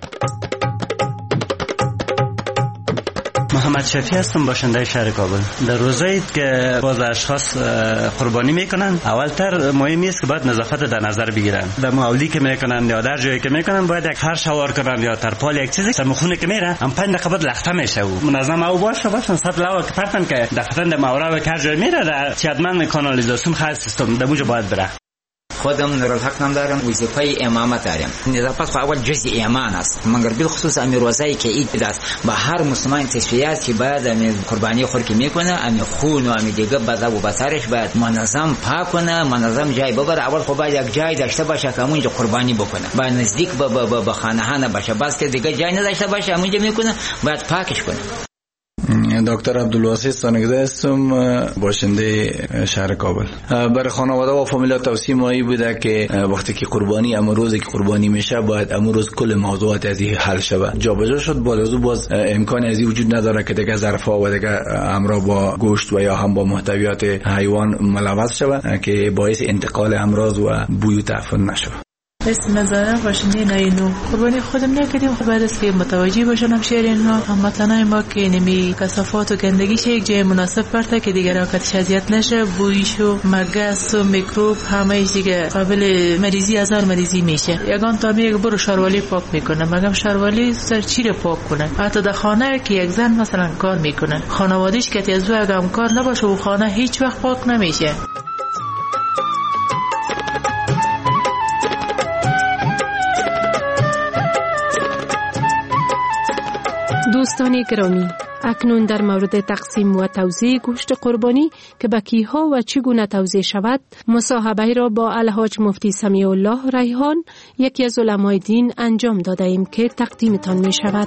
محمد شفیع هستم، باشنده شهر کابل. در روزایی که باز اشخاص قربانی میکنن، اولتر مهم است که باید نظافت در نظر بگیرن. در مولی که میکنن یا در جایی که میکنن باید یک هر شوار کنن یا ترپال یک چیزی سر مخونه که میره هم 5 دقیقه بعد لخته میشه و منظم او باشن صد لوا که پرتن که دفتن در مورا و هر جای میره در چیدمن کانالیزاسیون خاص سیستم در اونجا باید بره. خودم نورالحق نام دارم، وظیفه امامت دارم. نظافت خو اول جزء ایمان است، مگر بالخصوص امیر روزایی که عید است با هر مسلمان تصفیات که بعد امیر قربانی خور که میکنه، امیر خون و امیر دیگه بذا و بسرش باید منظم پاک کنه، منظم جای ببره. اول خو باید یک جای داشته باشه که اونجا قربانی بکنه، باید نزدیک به خانه ها نباشه، بس که دیگه جای نداشته باشه اونجا میکنه باید پاکش کنه. دکتر عبدالواسط سانگزه هستم، باشنده شهر کابل. برای خانواده و فامیلا توصیه مایی بوده که وقتی که قربانی امروزی که قربانی میشه باید امروز کل موضوعات از این حل شود. جابجا شد باز امکان از این وجود نداره که دیگه ظرفا و دیگه امراض با گوشت و یا هم با محتویات حیوان ملوث شود که باعث انتقال امراض و بوی و تعفن نشود. اسم نظرم باشنده ناینو قربانی خودم نکردیم. بعد از که متوجه باشنم شعر اینها هموطنای ما که نمی کثافات و گندگیش یک جای مناسب پرته که دیگر آکاتش اذیت نشه، بویش و مگس و میکروب همه دیگه قابل مریضی هزار مریضی میشه. یگان تا میگه برو شاروالی پاک میکنه، مگم شاروالی سر چی رو پاک کنه؟ حتی در خانه که یک زن مثلا کار میکنه، خانواده‌اش که از او اگه کار نباشه و خانه هیچ وقت پاک نمیشه. دوستان گرامی، اکنون در مورد تقسیم و توزیع گوشت قربانی که به کیها و چگونه توزیع شود مصاحبه را با الحاج مفتی سمیع الله ریحان یکی از علمای دین انجام داده ایم که تقدیمتان می شود.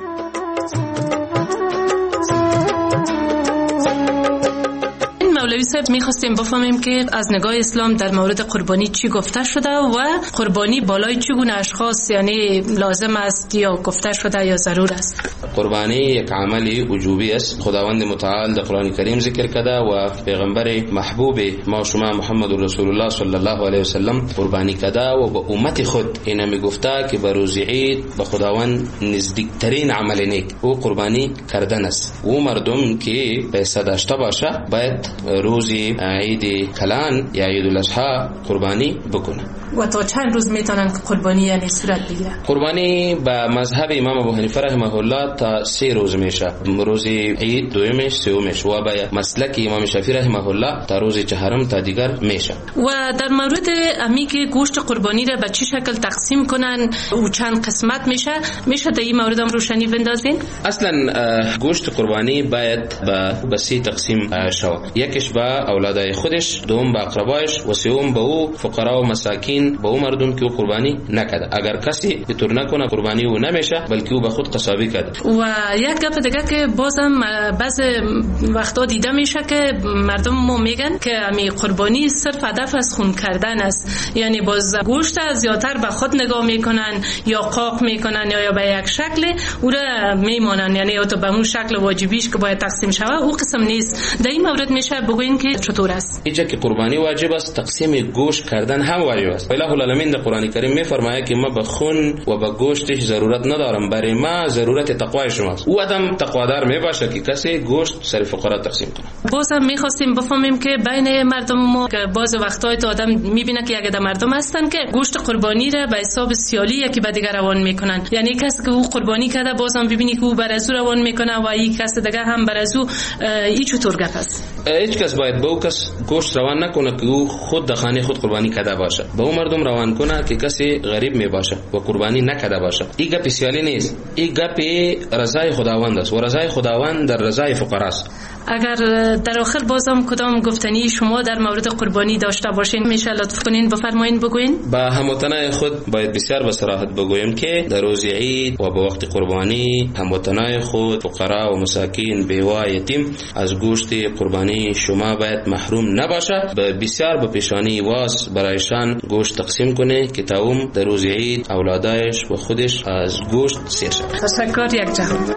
مولوی صاحب می‌خواستیم بفهمیم که از نگاه اسلام در مورد قربانی چی گفته شده و قربانی بالای چگونه اشخاص یعنی لازم است یا گفته شده یا ضرور است. قربانی یک عملی وجوبی است. خداوند متعال در قرآن کریم ذکر کرده و پیغمبر محبوب ما شما محمد رسول الله صلی الله علیه و سلم قربانی کرده و به امت خود اینا میگفته که به روز عید به خداوند نزدیکترین عمل نیک او قربانی کردن است. او مردم که پیسه داشته باشه باید روزی عید کلان یا عید الاضحی قربانی بکنه. و تا چند روز میتونن قربانی یعنی صورت بگیره؟ قربانی به مذهب امام ابو حنیفه رحمه الله تا 3 روز میشه. روز عید دومش سومش و به مسلک امام شافعی رحمه الله تا روز چهارم تا دیگر میشه. و در مورد امی که گوشت قربانی را به چه شکل تقسیم کنن و چند قسمت میشه در این مورد هم روشنی بندازین؟ اصلا گوشت قربانی باید به 3 تقسیم شود. یکیش به اولادای خودش، دوم به اقربایش و سوم به او فقرا و مساکین، به او مردم که او قربانی نکرده. اگر کسی اینطور نکنه قربانی او نمیشه بلکه او به خود قصابی کرده. و یک گپ دیگه که بازم بعض وقتا دیده میشه که مردم ما میگن که امی قربانی صرف هدف از خون کردن است، یعنی باز گوشت زیادتر به خود نگاه میکنن یا قاق میکنن یا به یک شکل او را میمانن، یعنی تو به اون شکل واجبیش که باید تقسیم شود او قسم نیست. در این مورد میشه بگوین که چطور است؟ اینجا که قربانی واجب است تقسیم گوشت کردن هم واجب است. الہ العالمین در قرآن کریم میفرماید که ما به خون و به گوشتش ضرورت ندارم، برای ما ضرورت تقوای شماست. او آدم تقوادار میباشه که کسی گوشت سر فقرا تقسیم کنه. بازم میخواستیم بفهمیم که بین مردم ما که بعض وقتای تو آدم میبینه که اگه مردم هستن که گوشت قربانی را به حساب سیالی یکی به دیگر روان میکنن، یعنی کسی که او قربانی کرده بازم ببینی که او بر از روان میکنه و یک کس دیگه هم بر از او این چطور گپ است؟ هیچ کس باید به او کس گوشت روان نکنه که او خود در خانه خود قربانی کرده باشه. به او مردم روان کنه که کسی غریب می باشه و قربانی نکرده باشه. این گپ سیالی نیست، این گپ رضای خداوند است و رضای خداوند در رضای فقرا است. اگر در آخر بازم کدام گفتنی شما در مورد قربانی داشته باشین میشه لطف کنین بفرمایین بگوین. با هموطنای خود باید بسیار به صراحت بگویم که در روز عید و به وقت قربانی هموطنای خود فقرا و مساکین بیوه یتیم از گوشت قربانی شما باید محروم نباشه. بسیار به پیشانی واس برایشان گوشت تقسیم کنه که تاوم در روز عید اولادایش و خودش از گوشت سیر شد. تشکر یک جهان.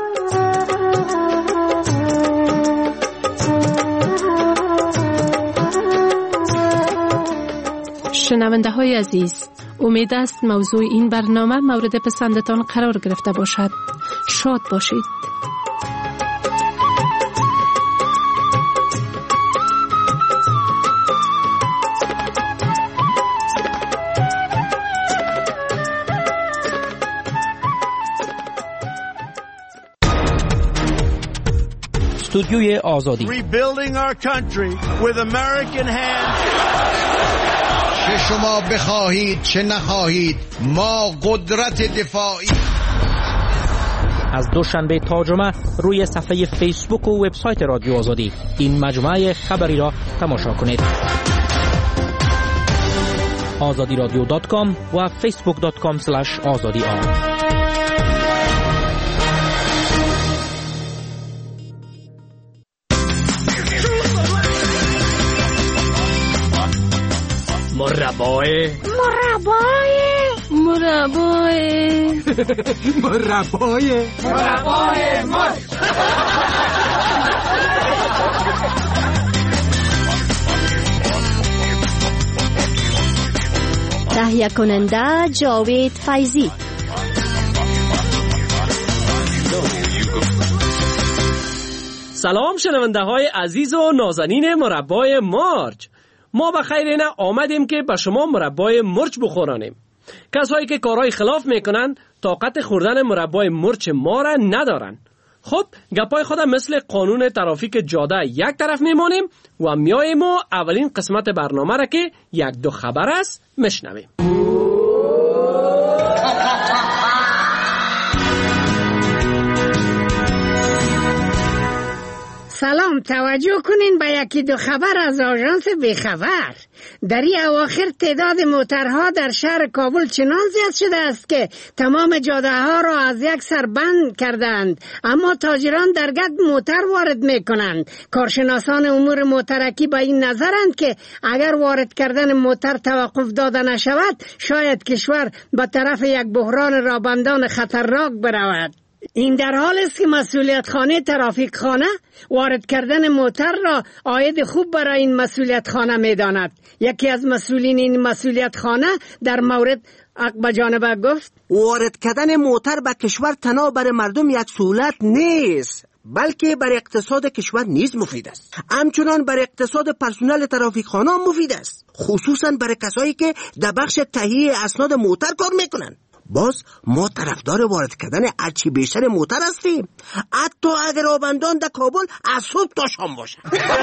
شنونده های عزیز، امید است موضوع این برنامه مورد پسندتان قرار گرفته باشد. شاد باشید. استودیوی آزادی. Rebuilding our country with American hands. چه شما بخواهید چه نخواهید ما قدرت دفاعی. از دوشنبه تا جمعه روی صفحه فیسبوک و وبسایت رادیو آزادی این مجموعه خبری را تماشا کنید. azadiradio.com و facebook.com/azadi. مربای تهیه کننده جاوید فیضی. سلام شنونده های عزیز و نازنین مربای مرچ. ما به خیر آمدیم که به شما مربای مرچ بخورانیم. کسایی که کارهای خلاف میکنن طاقت خوردن مربای مرچ ما را ندارن. خب گپای خودم مثل قانون ترافیک جاده یک طرف میمانیم و میاییم و اولین قسمت برنامه را که یک دو خبر است میشنویم. سلام، توجه کنین به یکی دو خبر از آژانس بیخبر. در این اواخر تعداد موترها در شهر کابل چنان زیاد شده است که تمام جاده ها را از یک سر بند کردند، اما تاجران در گد موتر وارد می کنند. کارشناسان امور موترکی به این نظرند که اگر وارد کردن موتر توقف داده نشود شاید کشور به طرف یک بحران رابندان خطرناک برود. این در حال است که مسئولیت خانه ترافیک خانه وارد کردن موتر را عاید خوب برای این مسئولیت خانه می داند. یکی از مسئولین این مسئولیت خانه در مورد عقب جانبه گفت وارد کردن موتر به کشور تنها برای مردم یک سهولت نیست، بلکه برای اقتصاد کشور نیز مفید است. همچنان برای اقتصاد پرسنل ترافیک خانه مفید است، خصوصا برای کسایی که در بخش تهیه اسناد موتر کار میکنند. باز ما طرفدار وارد کردن هرچی بیشتر موتر هستیم، حتی اگر آبندان در کابل از صبح تا شام باشن.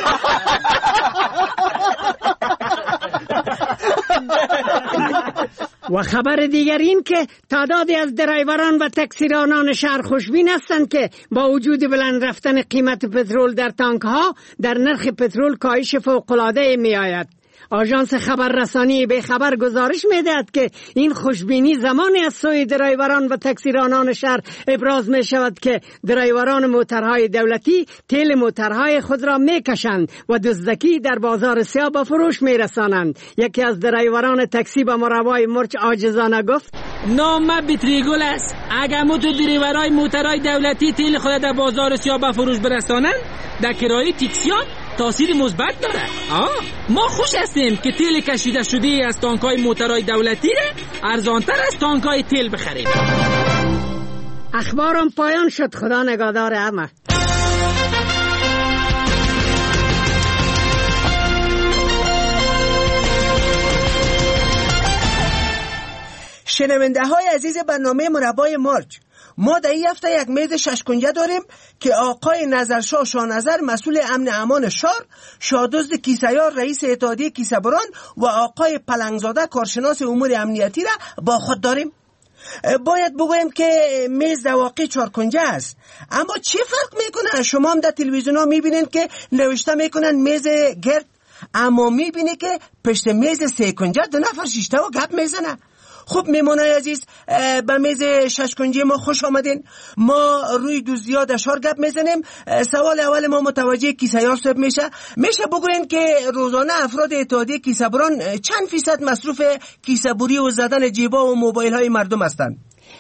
و خبر دیگر این که تعدادی از درایوران و تاکسیرانان شهر خوشبین هستند که با وجود بلند رفتن قیمت پترول در تانک ها در نرخ پترول کاهش فوق‌العاده می آید. آژانس خبررسانی بیخبر گزارش می‌دهد که این خوشبینی زمانی از سوی درایوران و تاکسیرانان شهر ابراز می شود که درایوران موترهای دولتی تیل موترهای خود را می‌کشند و دزدکی در بازار سیاه به فروش می‌رسانند. یکی از درایوران تاکسی به مربای مرچ عاجزانه گفت نام بیتریگل است. اگر درایورای موترهای دولتی تیل خود در بازار سیاه به فروش برسانند در کرایه تاکسیان تاثیر مثبت دارد. ما خوش هستیم که تیل کشیده شده از تانک‌های موترهای دولتی را ارزانتر از تانک‌های تیل بخریم. اخبارم پایان شد. خدا نگهدار همه. شنونده های عزیز برنامه مربای مرچ، ما در این هفته یک میز ششکنجه داریم که آقای نظرشاه شاهنظر مسئول امن امان شهر، شادزد کیسیار رئیس اتحادیه کیسه‌بران و آقای پلنگزاده کارشناس امور امنیتی را با خود داریم. باید بگویم که میز در واقع چارکنجه است، اما چه فرق میکنه؟ شما هم در تلویزیون ها میبینید که نوشته میکنن میز گرد، اما میبینید که پشت میز سهکنجه دو نفر شیشته و گپ میزنه. خب میمونای عزیز، به میز ششکنجه ما خوش آمدین. ما روی دوزیاد اشار گپ میزنیم. سوال اول ما متوجه کیسه‌یار صاحب میشه بگوین که روزانه افراد اتحادیه کیسه‌بران چند فیصد مصروف کیسه‌بری و زدن جیبا و موبایل های مردم هستند؟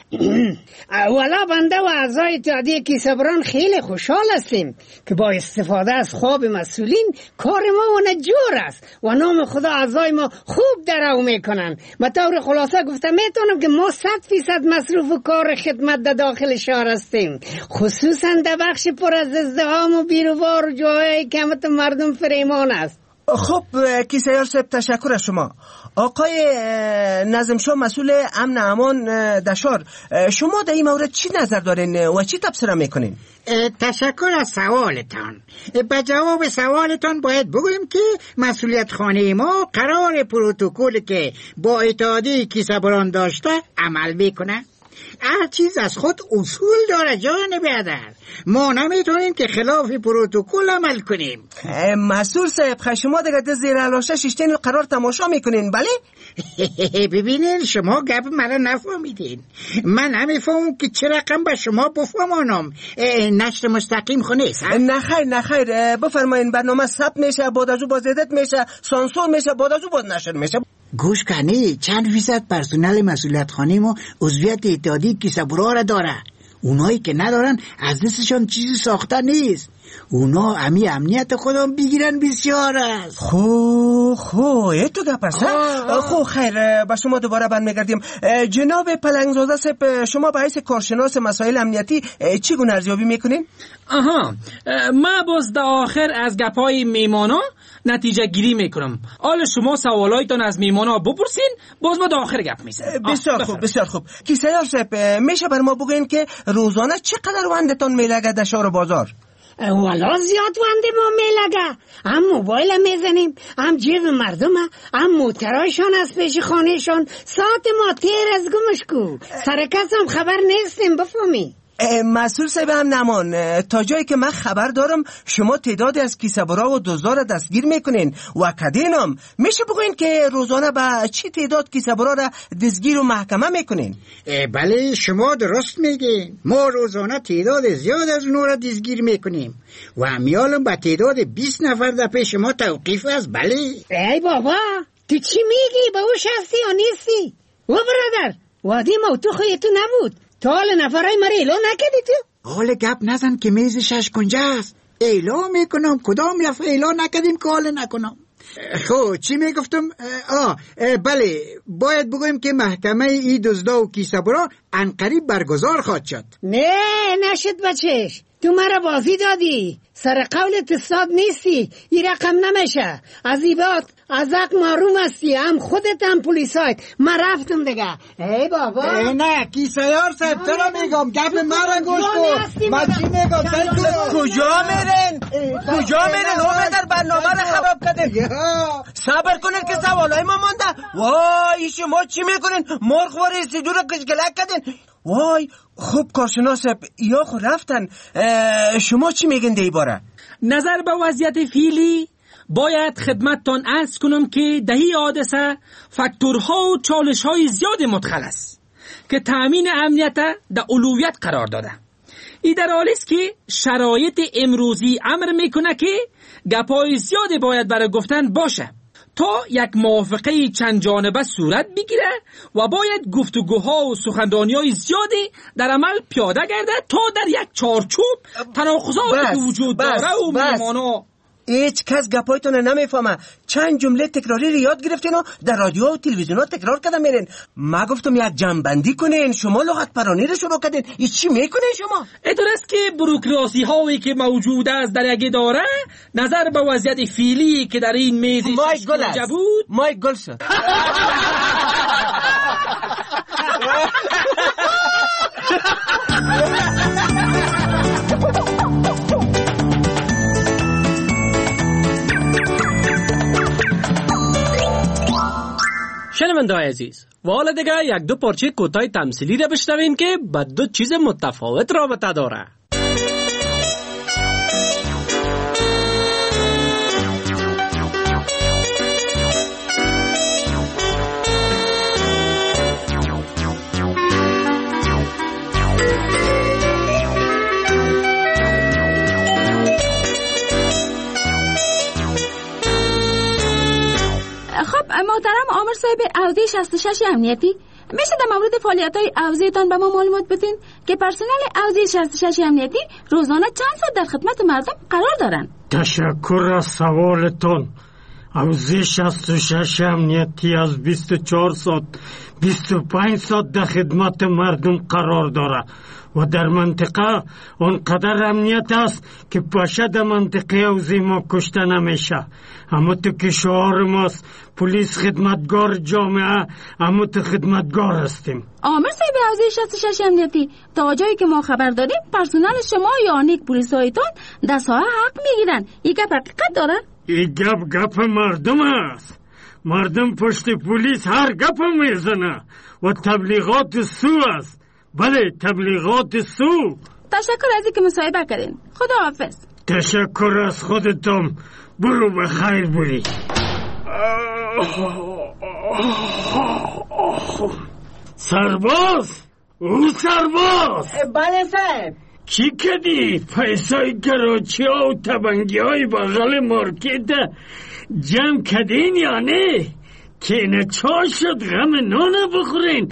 اولا بنده و اعضای اتحادیه کیسه‌بران خیلی خوشحال هستیم که با استفاده از خواب مسئولین کار ما و نجور است و نام خدا اعضای ما خوب درو میکنن. به طور خلاصه گفته میتونم که ما 100% مصروف کار خدمت در داخل شهر هستیم، خصوصا در بخش پر از ازدحام و بیروبار و جاهای کمت مردم فریمان است. خب کیسه‌یار صاحب تشکر از شما. آقای نظمشاه مسئول امن امان دشار، شما در این مورد چی نظر دارین و چی تبصره میکنین؟ تشکر از سوالتان. به جواب سوالتان باید بگویم که مسئولیت خانه ما قرار پروتکلی که با اتحادیه کیسه‌بران داشته عمل میکنه. هر چیز از خود اصول داره جان برادر، ما نمیتونیم که خلاف پروتکل عمل کنیم. مسئول صاحب، شما دیگه زیر علاشه ششتین قرار تماشا میکنین بله؟ ببینین شما گپ منو نفهمیدین. من نمیفهمم که چه رقم به شما بفهمانم. نشر مستقیم خونیست؟ نخیر بفرمایین. برنامه ثبت میشه، بعد از او بازدیدت میشه، سانسور میشه، بعد از او باز نشر میشه. گوش کنی چند فیصد پرسنل مسئولیت خانه ما عضویت اتحادیه کیسه‌بران را داره. اونایی که ندارن از دستشان چیزی ساخته نیست. اونا امی امنیت خودم بگیرن بسیار است. خو ایتو گپ است. خو خیر، با شما دوباره برمیگردیم. جناب پلنگزاده صاحب، شما به حیث کارشناس مسائل امنیتی چگونه ارزیابی میکنین؟ ما باز در آخر از گپای میمانا نتیجه گیری میکنم. حالا شما سوالایتان از میمانا بپرسین، باز ما در آخر گپ میزنیم. بسیار خوب. کیسیار صاحب، میشه بر ما بگین که روزانه چقدر وندتان میلگه در شهر بازار؟ والا زیاد ونده ما میلگه. هم موبایل میزنیم، هم جیب مردم، هم موترایشان از پیش خانهشان. ساعت ما تیر از گمشکو. سر کس هم خبر نیستیم بفهمی. مسئول صاحب هم نمان، تا جایی که من خبر دارم شما تعدادی از کیسه‌برا و دزدار دستگیر میکنین و کدینم میشه بگوین که روزانه به چی تعداد کیسه‌برا را دستگیر و محکمه میکنین؟ بله شما درست میگین. ما روزانه تعداد زیاد از اونو را دستگیر میکنیم و همیالم به تعداد 20 نفر در پیش ما توقیف است. بله. ای بابا تو چی میگی؟ با اوش هستی یا نیستی؟ و برادر وادی موتو خویتو نبود. تا حال نفرهای مرا اعلام نکردی تو؟ حال گپ نزن که میز 6 کنجه است. اعلام میکنم. کدام رفع اعلام نکردیم که حال نکنم. خب چی میگفتم؟ بله باید بگویم که محکمه ای دزدا و کیسه‌برا انقریب برگزار خواهد شد. نه نشد بچش، تو مرا بازی دادی. سر قولت استاد نیستی. این رقم نمیشه. از ایبات از حق محروم هستی. هم خودت هم پلیسایت. من رفتم دیگه. ای بابا نه کیسیار صاحب تو را میگم گپ مرا گوش کن. من چی میگم؟ کجا میرین؟ اومه در برنامه را خراب کردین. صبر کنین که سوالای ما مانده. وای شما چی میکنین؟ مرغ و رسیدو را کشکلک کردین. وای خوب کارشناس یا خود رفتن. شما چی میگین دی باره؟ نظر به وضعیت فعلی باید خدمتتان عرض کنم که دهی حادثه فاکتورها و چالش‌های زیاد مدخل است که تأمین امنیت در اولویت قرار داده. این در حالی است که شرایط امروزی امر میکنه که گپای زیاد باید برای گفتن باشه تا یک موافقه چند جانبه صورت بگیره و باید گفتگوها و سخنرانی‌های زیادی در عمل پیاده گرده تا در یک چارچوب تناقضات وجود داره و میمانا. هیچ کس گپایتون نمیفهمه. چند جمله تکراری رو یاد گرفتین و در رادیو و تلویزیون ها تکرار کردن میرین. ما گفتم یک جنبندی کنین، شما لغت پرانی رو شروع کردین. این چی میکنین شما؟ اینطور است که بروکراسی هایی که موجود است در یک اداره نظر به وضعیت فعلی که در این میز بود مایک گل شد. شنونده‌های عزیز، و حالا دیگه یک دو پارچه کوتاه تمثیلی را بشنویم که با دو چیز متفاوت رابطه داره. خب محترم عامر صاحب عوضی 66 امنیتی، میشه در مورد فعالیت‌های عوضیتان به ما معلومات بدین که پرسنل عوضی 66 امنیتی روزانه چند ساعت در خدمت مردم قرار دارن؟ تشکر از سوالتون. عوضی 66 امنیتی از 24 ساعت 25 ساعت در خدمت مردم قرار داره و در منطقه اونقدر امنیت است که پشه در منطقه عوضی ما کشته نمیشه. اما تو که شعار ماست پلیس خدمتگار جامعه، اما تو خدمتگار هستیم. عامر صاحب عوضی 66 امنیتی، تا جایی که ما خبر داریم پرسنل شما یا نیک پلیسایتان در ساحه حق میگیرن. این گپ حقیقت داره؟ این گپ مردم است. مردم پشت پلیس هر گپ میزنه و تبلیغات سو است. بله تبلیغات سو. تشکر از اینکه مصاحبه کردین. خدا حافظ. تشکر از خودتون. برو به خیر بری. سرباز؟ او سرباز؟ بله صاحب. چی کردی؟ پیسای کراچی ها و تبنگی های بغل مارکت جمع کردین یا نه؟ که اینه چا شد غم نانه بخورین؟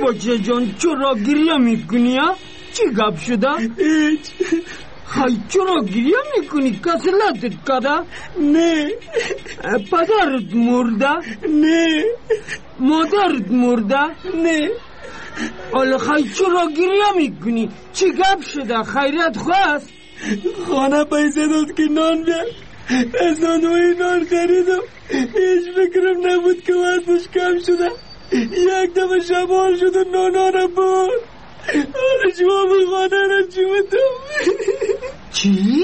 بچه جان چرا گریه میکنی؟ چی گپ شده؟ هیچ. خیلی چرا گریه میکنی؟ کسی لطت کرده؟ نه. پدرت مرده؟ نه. مادرت مرده؟ نه. حالا خیلی چرا گریه میکنی؟ چی گپ شده؟ خیریت خواست؟ خانه پیسه داد که نان بیار، از نانوی نان خریدم، هیچ فکرم نبود که وزنش کم شده. یک دفعه شمال شد و نانا را برد. حالا شما به خانه را چی بودم؟ چی؟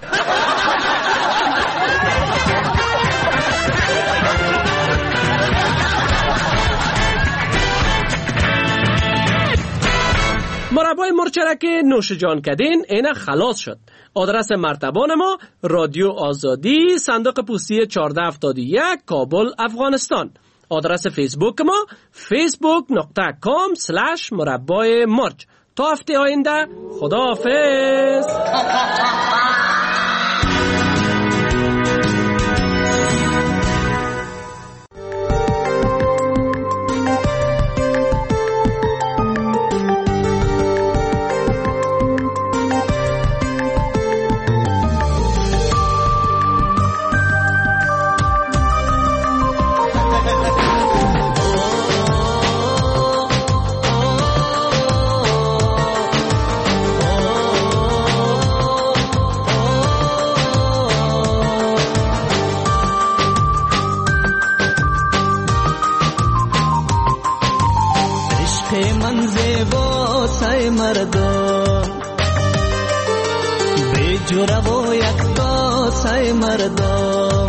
مربای مرچ که نوش جان کردین اینه خلاص شد. آدرس مرتبان ما رادیو آزادی، صندوق پستی 1471 کابل افغانستان. آدرس فیسبوک ما facebook.com/مربای مرچ. تا هفته آینده خداحافظ. مردم به جوره و یک داسه مردم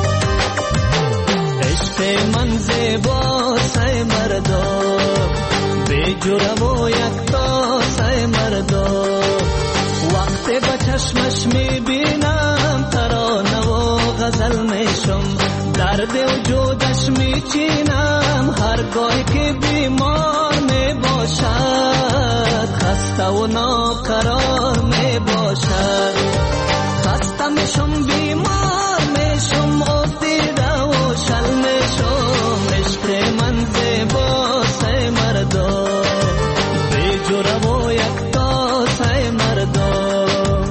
عشق من زیباسه مردم به جوره و یک داسه مردم وقتی به چشمش میبینم ترانه و غزل میشم درد وجودش میچینم هرگاه که بیمار میباشد خسته و ناقرار میباشد خسته میشم بیمار میشم افتیده و شل میشم عشق من زیباسه مردم به جوره و یک تاسه مردم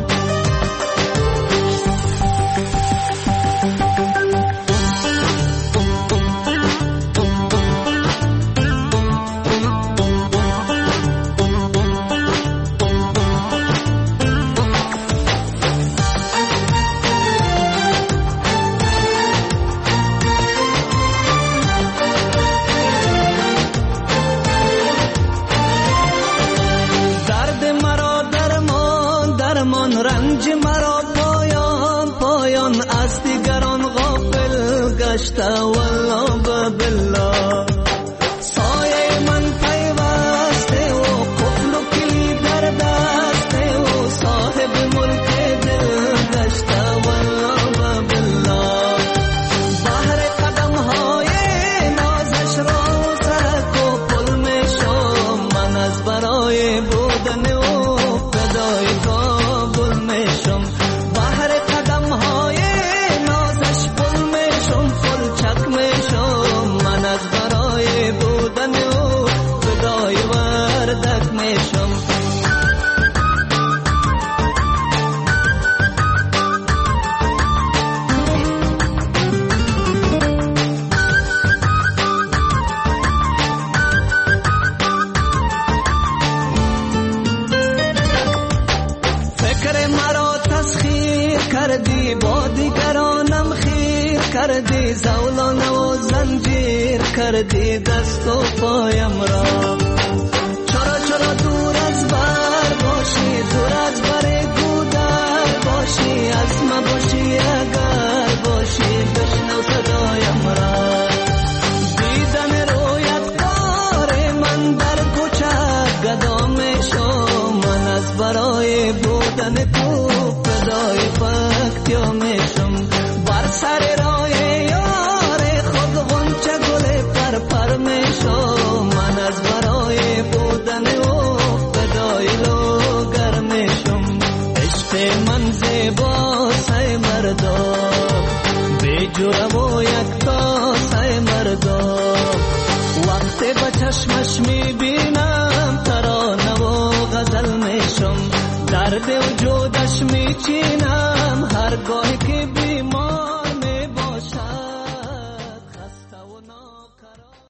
رنج مرا پایان پایان از دیگران غافل گشته والله بالله سایه من پیوسته و قفل و کلی در دسته و صاحب ملک دل گشته والله بالله بحر قدم های نازش را سرک و پل میشم من از برای بودن و فدای بحر قدم های نازش پل میشم پل چک میشم من از برای بودن او فدای وردک میشم فکر مرا تسخیر کردی با دیگرانم خیر کردی زولانه و زنجیر کردی دست و پایم را چرا چرا دور از بر باشی دور از بر گودر باشی از ما باشی اگر باشی بشنو صدایم را دیدن رویت کار من در کوچه گدا میشم من از برای بودن تو فدای فکتیا میشم بر سر راه یار خود غنچه گل پر میشم من از برای بودن او فدای لوگر میشم عشق من زیباسه مردم به جوره و یک تاسه مردم وقتی به چشمش میبینم درد وجودش میچینم هرگاه